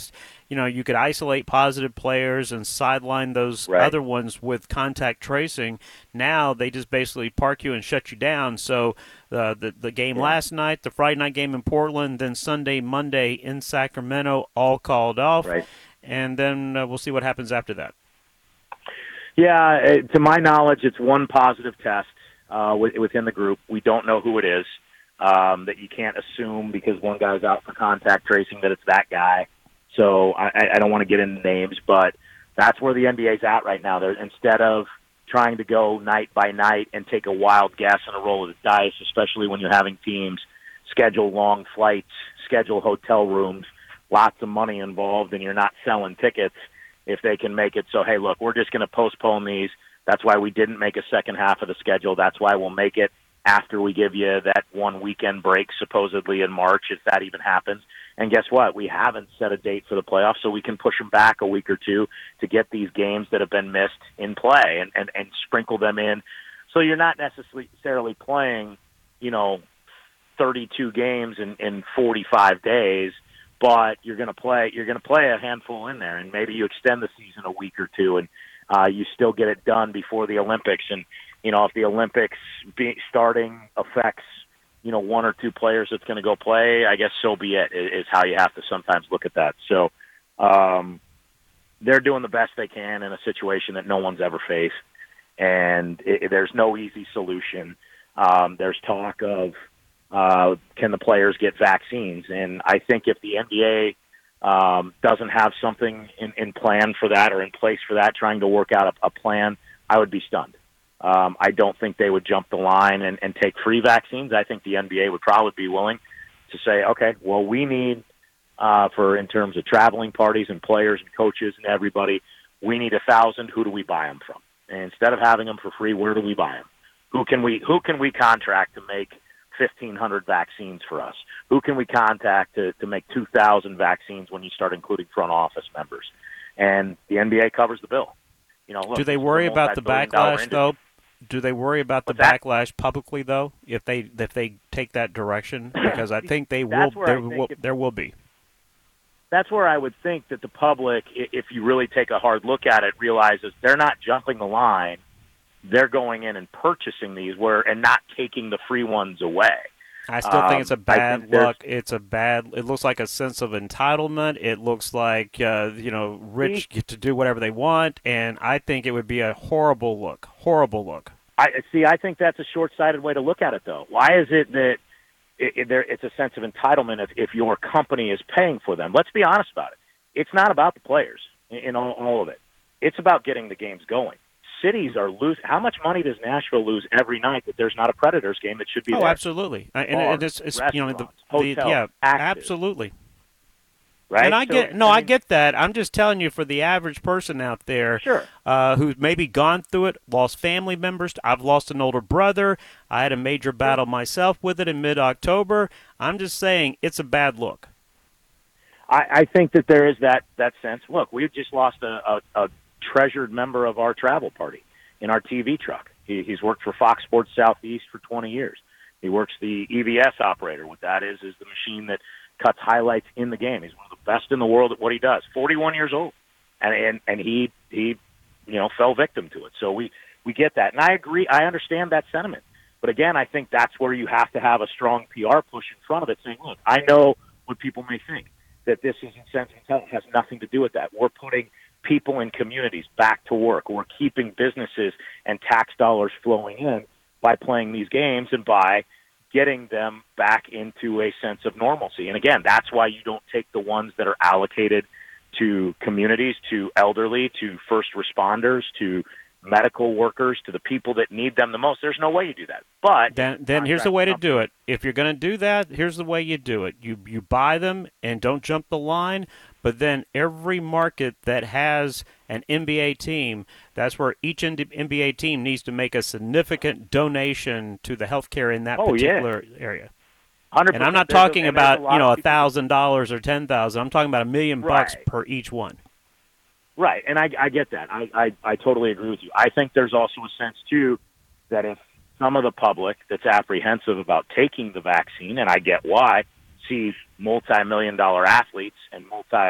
you know, you could isolate positive players and sideline those Right. other ones with contact tracing. Now they just basically park you and shut you down. So uh, the the game Yeah. last night, the Friday night game in Portland, then Sunday, Monday in Sacramento, all called off. Right. And then uh, we'll see what happens after that. Yeah, uh, to my knowledge, it's one positive test uh, wi- within the group. We don't know who it is. Um, that you can't assume because one guy's out for contact tracing that it's that guy. So I, I don't want to get into names, but that's where the N B A's at right now. They're, instead of trying to go night by night and take a wild guess and a roll of the dice, especially when you're having teams schedule long flights, schedule hotel rooms, lots of money involved, and you're not selling tickets if they can make it so, hey, look, we're just going to postpone these. That's why we didn't make a second half of the schedule. That's why we'll make it after we give you that one weekend break, supposedly in March, if that even happens. And guess what? We haven't set a date for the playoffs, so we can push them back a week or two to get these games that have been missed in play and, and, and sprinkle them in. So you're not necessarily playing, you know, thirty-two games in, in forty-five days, but you're going to play you're going to play a handful in there, and maybe you extend the season a week or two, and uh, you still get it done before the Olympics. And you know, if the Olympics be, starting affects, you know, one or two players that's going to go play, I guess so be it, is how you have to sometimes look at that. So um, they're doing the best they can in a situation that no one's ever faced, and it, there's no easy solution. Um, there's talk of uh, can the players get vaccines, and I think if the N B A um, doesn't have something in, in plan for that or in place for that, trying to work out a, a plan, I would be stunned. Um, I don't think they would jump the line and, and take free vaccines. I think the N B A would probably be willing to say, okay, well, we need, uh, for in terms of traveling parties and players and coaches and everybody, we need a thousand. Who do we buy them from? And instead of having them for free, where do we buy them? Who can we who can we contract to make fifteen hundred vaccines for us? Who can we contact to, to make two thousand vaccines when you start including front office members? And the N B A covers the bill. You know, look, do they worry about the backlash, though? Do they worry about the What's backlash publicly, though, if they if they take that direction? Because I think they will. That's where There I think will, if- there will be. That's where I would think that the public, i- if you really take a hard look at it, realizes they're not jumping the line. They're going in and purchasing these where and not taking the free ones away. I still think it's a Um, I bad think there's- look. It's a bad. It looks like a sense of entitlement. It looks like uh, you know, rich get to do whatever they want, and I think it would be a horrible look. Horrible look. I see. I think that's a short-sighted way to look at it, though. Why is it that it, it, there, it's a sense of entitlement if, if your company is paying for them? Let's be honest about it. It's not about the players in, in all, all of it. It's about getting the games going. Cities are losing. How much money does Nashville lose every night that there's not a Predators game that should be Oh, there? absolutely. Uh, and Bars, it, it's, it's you know the, restaurants, the hotels, yeah, active. absolutely. Right? And I So, get no, I I, mean- get that. I'm just telling you, for the average person out there, Sure. uh, who's maybe gone through it, lost family members. I've lost an older brother. I had a major battle myself with it in mid-October. I'm just saying, it's a bad look. I, I think that there is that, that sense. Look, we just lost a, a, a treasured member of our travel party in our T V truck. He, he's worked for Fox Sports Southeast for twenty years. He works the E V S operator. What that is is the machine that cuts highlights in the game. He's one of the best in the world at what he does. forty-one years old, and and and he he you know fell victim to it. So we we get that, and I agree. I understand that sentiment. But again, I think that's where you have to have a strong P R push in front of it, saying, look, I know what people may think, that this is incentive intelligence has nothing to do with that. We're putting people in communities back to work. We're keeping businesses and tax dollars flowing in by playing these games and by getting them back into a sense of normalcy. And again, that's why you don't take the ones that are allocated to communities, to elderly, to first responders, to medical workers, to the people that need them the most. There's no way you do that. But Then, then here's the way to do it. If you're going to do that, here's the way you do it. You you buy them and don't jump the line. But then every market that has an N B A team, that's where each N B A team needs to make a significant donation to the healthcare in that Oh, yeah. particular area. one hundred percent. And I'm not There's a- talking and there's a about lot you know of a thousand dollars or ten thousand. I'm talking about a million bucks Right. per each one. Right, and I, I get that. I, I, I totally agree with you. I think there's also a sense, too, that if some of the public that's apprehensive about taking the vaccine, and I get why, sees multi-million dollar athletes and multi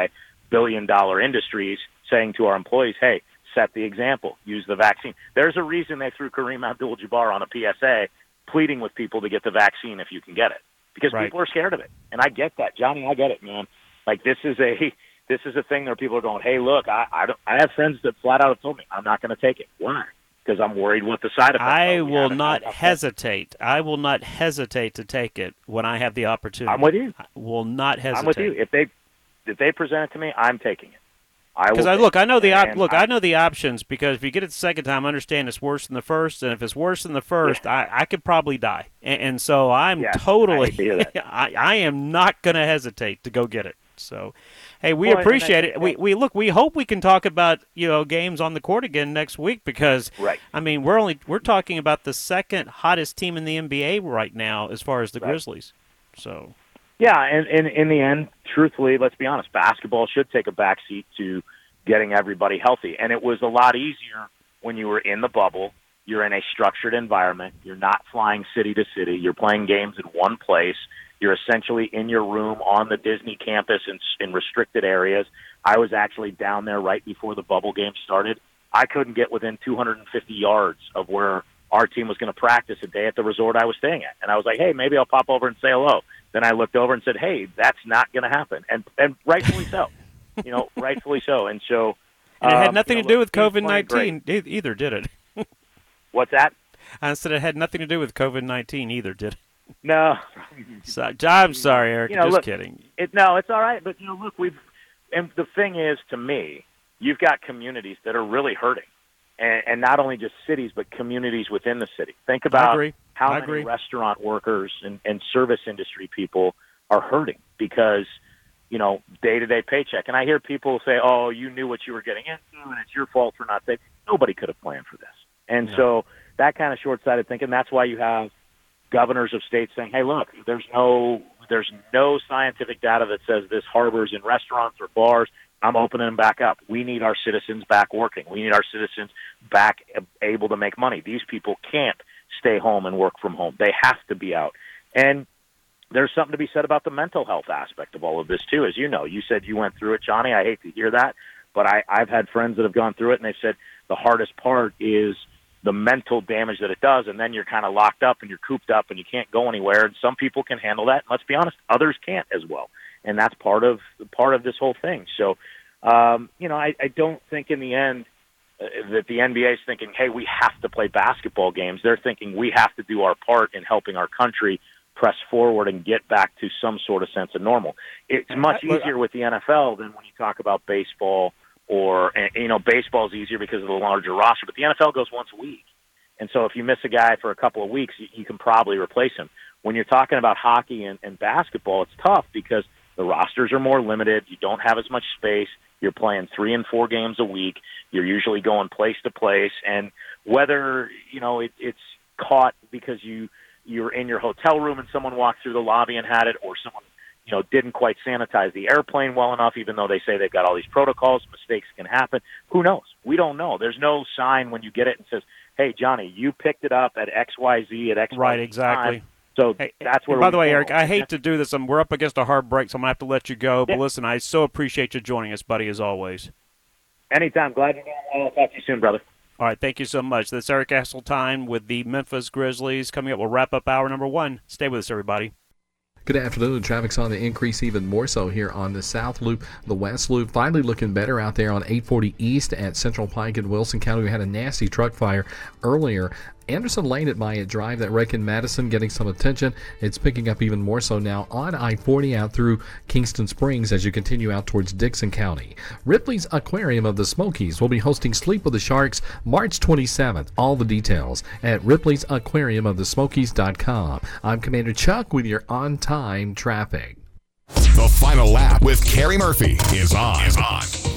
billion-dollar industries saying to our employees, hey, set the example, use the vaccine. There's a reason they threw Kareem Abdul-Jabbar on a P S A pleading with people to get the vaccine if you can get it, because right. people are scared of it. And I get that. Johnny, I get it, man. Like, this is a this is a thing where people are going, hey, look, I I, don't, I have friends that flat out have told me, I'm not going to take it. Why? Because I'm worried what the side effects are. I will not hesitate. I will not hesitate to take it when I have the opportunity. I'm with you. I will not hesitate. I'm with you. If they if they present it to me, I'm taking it. Because I look, I know the op- look, I, I know the options. Because if you get it the second time, I understand it's worse than the first, and if it's worse than the first, yeah. I, I could probably die. And, and so I'm yeah, totally, I, I, I am not going to hesitate to go get it. So, hey, we well, appreciate I, it. We we look, we hope we can talk about you know games on the court again next week because, right. I mean, we're only we're talking about the second hottest team in the N B A right now as far as the right. Grizzlies. So. Yeah, and, and in the end, truthfully, let's be honest, basketball should take a backseat to getting everybody healthy. And it was a lot easier when you were in the bubble. You're in a structured environment. You're not flying city to city. You're playing games in one place. You're essentially in your room on the Disney campus in, in restricted areas. I was actually down there right before the bubble game started. I couldn't get within two hundred fifty yards of where our team was going to practice a day at the resort I was staying at. And I was like, hey, maybe I'll pop over and say hello. Then I looked over and said, hey, that's not going to happen. And and rightfully so. You know, rightfully so. And so... And it had um, nothing you know, to do with look, COVID nineteen either, did it? What's that? I said it had nothing to do with COVID nineteen either, did it? No. So, I'm sorry, Eric. You know, just look, kidding. It, no, it's all right. But, you know, look, we've... And the thing is, to me, you've got communities that are really hurting. And, and not only just cities, but communities within the city. Think about how I many agree. restaurant workers and, and service industry people are hurting because, you know, day-to-day paycheck. And I hear people say, oh, you knew what you were getting into, and it's your fault for not saying. Nobody could have planned for this. And no. so that kind of short-sighted thinking, that's why you have governors of states saying, hey, look, there's no there's no scientific data that says this harbors in restaurants or bars. I'm opening them back up. We need our citizens back working. We need our citizens back able to make money. These people can't stay home and work from home. They have to be out. And there's something to be said about the mental health aspect of all of this, too. As you know, you said you went through it, Johnny. I hate to hear that. But I, I've had friends that have gone through it, and they've said the hardest part is the mental damage that it does, and then you're kind of locked up and you're cooped up and you can't go anywhere. And some people can handle that. Let's be honest, others can't as well. And that's part of part of this whole thing. So, um, you know, I, I don't think in the end uh, that the N B A is thinking, hey, we have to play basketball games. They're thinking we have to do our part in helping our country press forward and get back to some sort of sense of normal. It's much easier with the N F L than when you talk about baseball or, you know, baseball is easier because of the larger roster, but the N F L goes once a week. And so if you miss a guy for a couple of weeks, you, you can probably replace him. When you're talking about hockey and, and basketball, it's tough because the rosters are more limited. You don't have as much space. You're playing three and four games a week. You're usually going place to place. And whether, you know, it, it's caught because you, you're in your hotel room and someone walked through the lobby and had it, or someone, you know, didn't quite sanitize the airplane well enough, even though they say they've got all these protocols, mistakes can happen. Who knows? We don't know. There's no sign when you get it and says, hey, Johnny, you picked it up at X Y Z at X Y Z Right, exactly. time. So hey, that's where. By the way, go. Eric, I hate to do this. I'm, we're up against a hard break, so I'm going to have to let you go. But yeah. listen, I so appreciate you joining us, buddy, as always. Anytime. Glad you're doing well. I'll talk to you soon, brother. All right, thank you so much. That's Eric Hasseltine with the Memphis Grizzlies. Coming up, we'll wrap up hour number one. Stay with us, everybody. Good afternoon. Traffic's on the increase even more so here on the South Loop. The West Loop finally looking better out there on eight forty East at Central Pike in Wilson County. We had a nasty truck fire earlier. Anderson Lane at Myatt Drive, that wreck in Madison, getting some attention. It's picking up even more so now on I forty out through Kingston Springs as you continue out towards Dixon County. Ripley's Aquarium of the Smokies will be hosting Sleep with the Sharks March twenty-seventh. All the details at Ripley's Aquarium of the Smokies dot com. I'm Commander Chuck with your on-time traffic. The final lap with Kerry Murphy is on. Is on.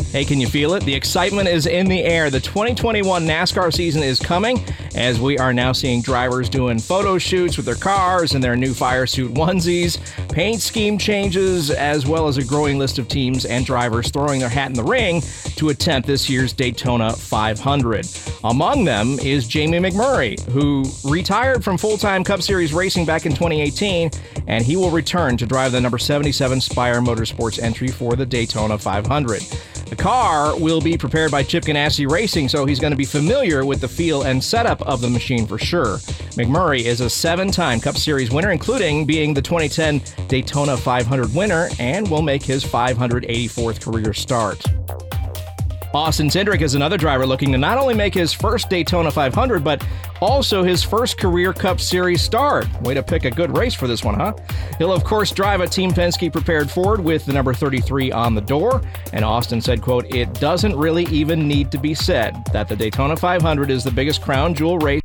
Hey, can you feel it? The excitement is in the air. The twenty twenty-one NASCAR season is coming, as we are now seeing drivers doing photo shoots with their cars and their new fire suit onesies, paint scheme changes, as well as a growing list of teams and drivers throwing their hat in the ring to attempt this year's Daytona five hundred. Among them is Jamie McMurray, who retired from full-time Cup Series racing back in twenty eighteen, and he will return to drive the number seventy-seven Spire Motorsports entry for the Daytona five hundred. The car will be prepared by Chip Ganassi Racing, so he's going to be familiar with the feel and setup of the machine for sure. McMurray is a seven-time Cup Series winner, including being the twenty ten Daytona five hundred winner, and will make his five hundred eighty-fourth career start. Austin Cindric is another driver looking to not only make his first Daytona five hundred, but also his first career Cup Series start. Way to pick a good race for this one, huh? He'll, of course, drive a Team Penske-prepared Ford with the number thirty-three on the door. And Austin said, quote, "It doesn't really even need to be said that the Daytona five hundred is the biggest crown jewel race."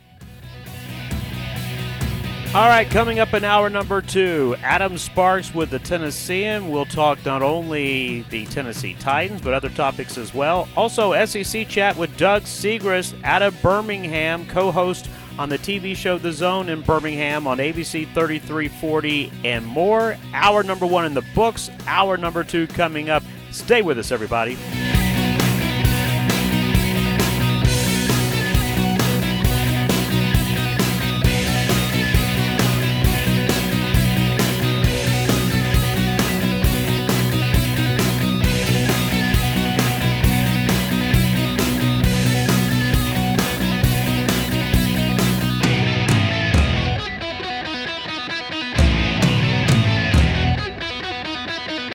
All right, coming up in hour number two, Adam Sparks with the Tennessean. We'll talk not only the Tennessee Titans, but other topics as well. Also, S E C chat with Doug Siegrist out of Birmingham, co-host on the T V show The Zone in Birmingham on A B C thirty-three forty and more. Hour number one in the books, hour number two coming up. Stay with us, everybody.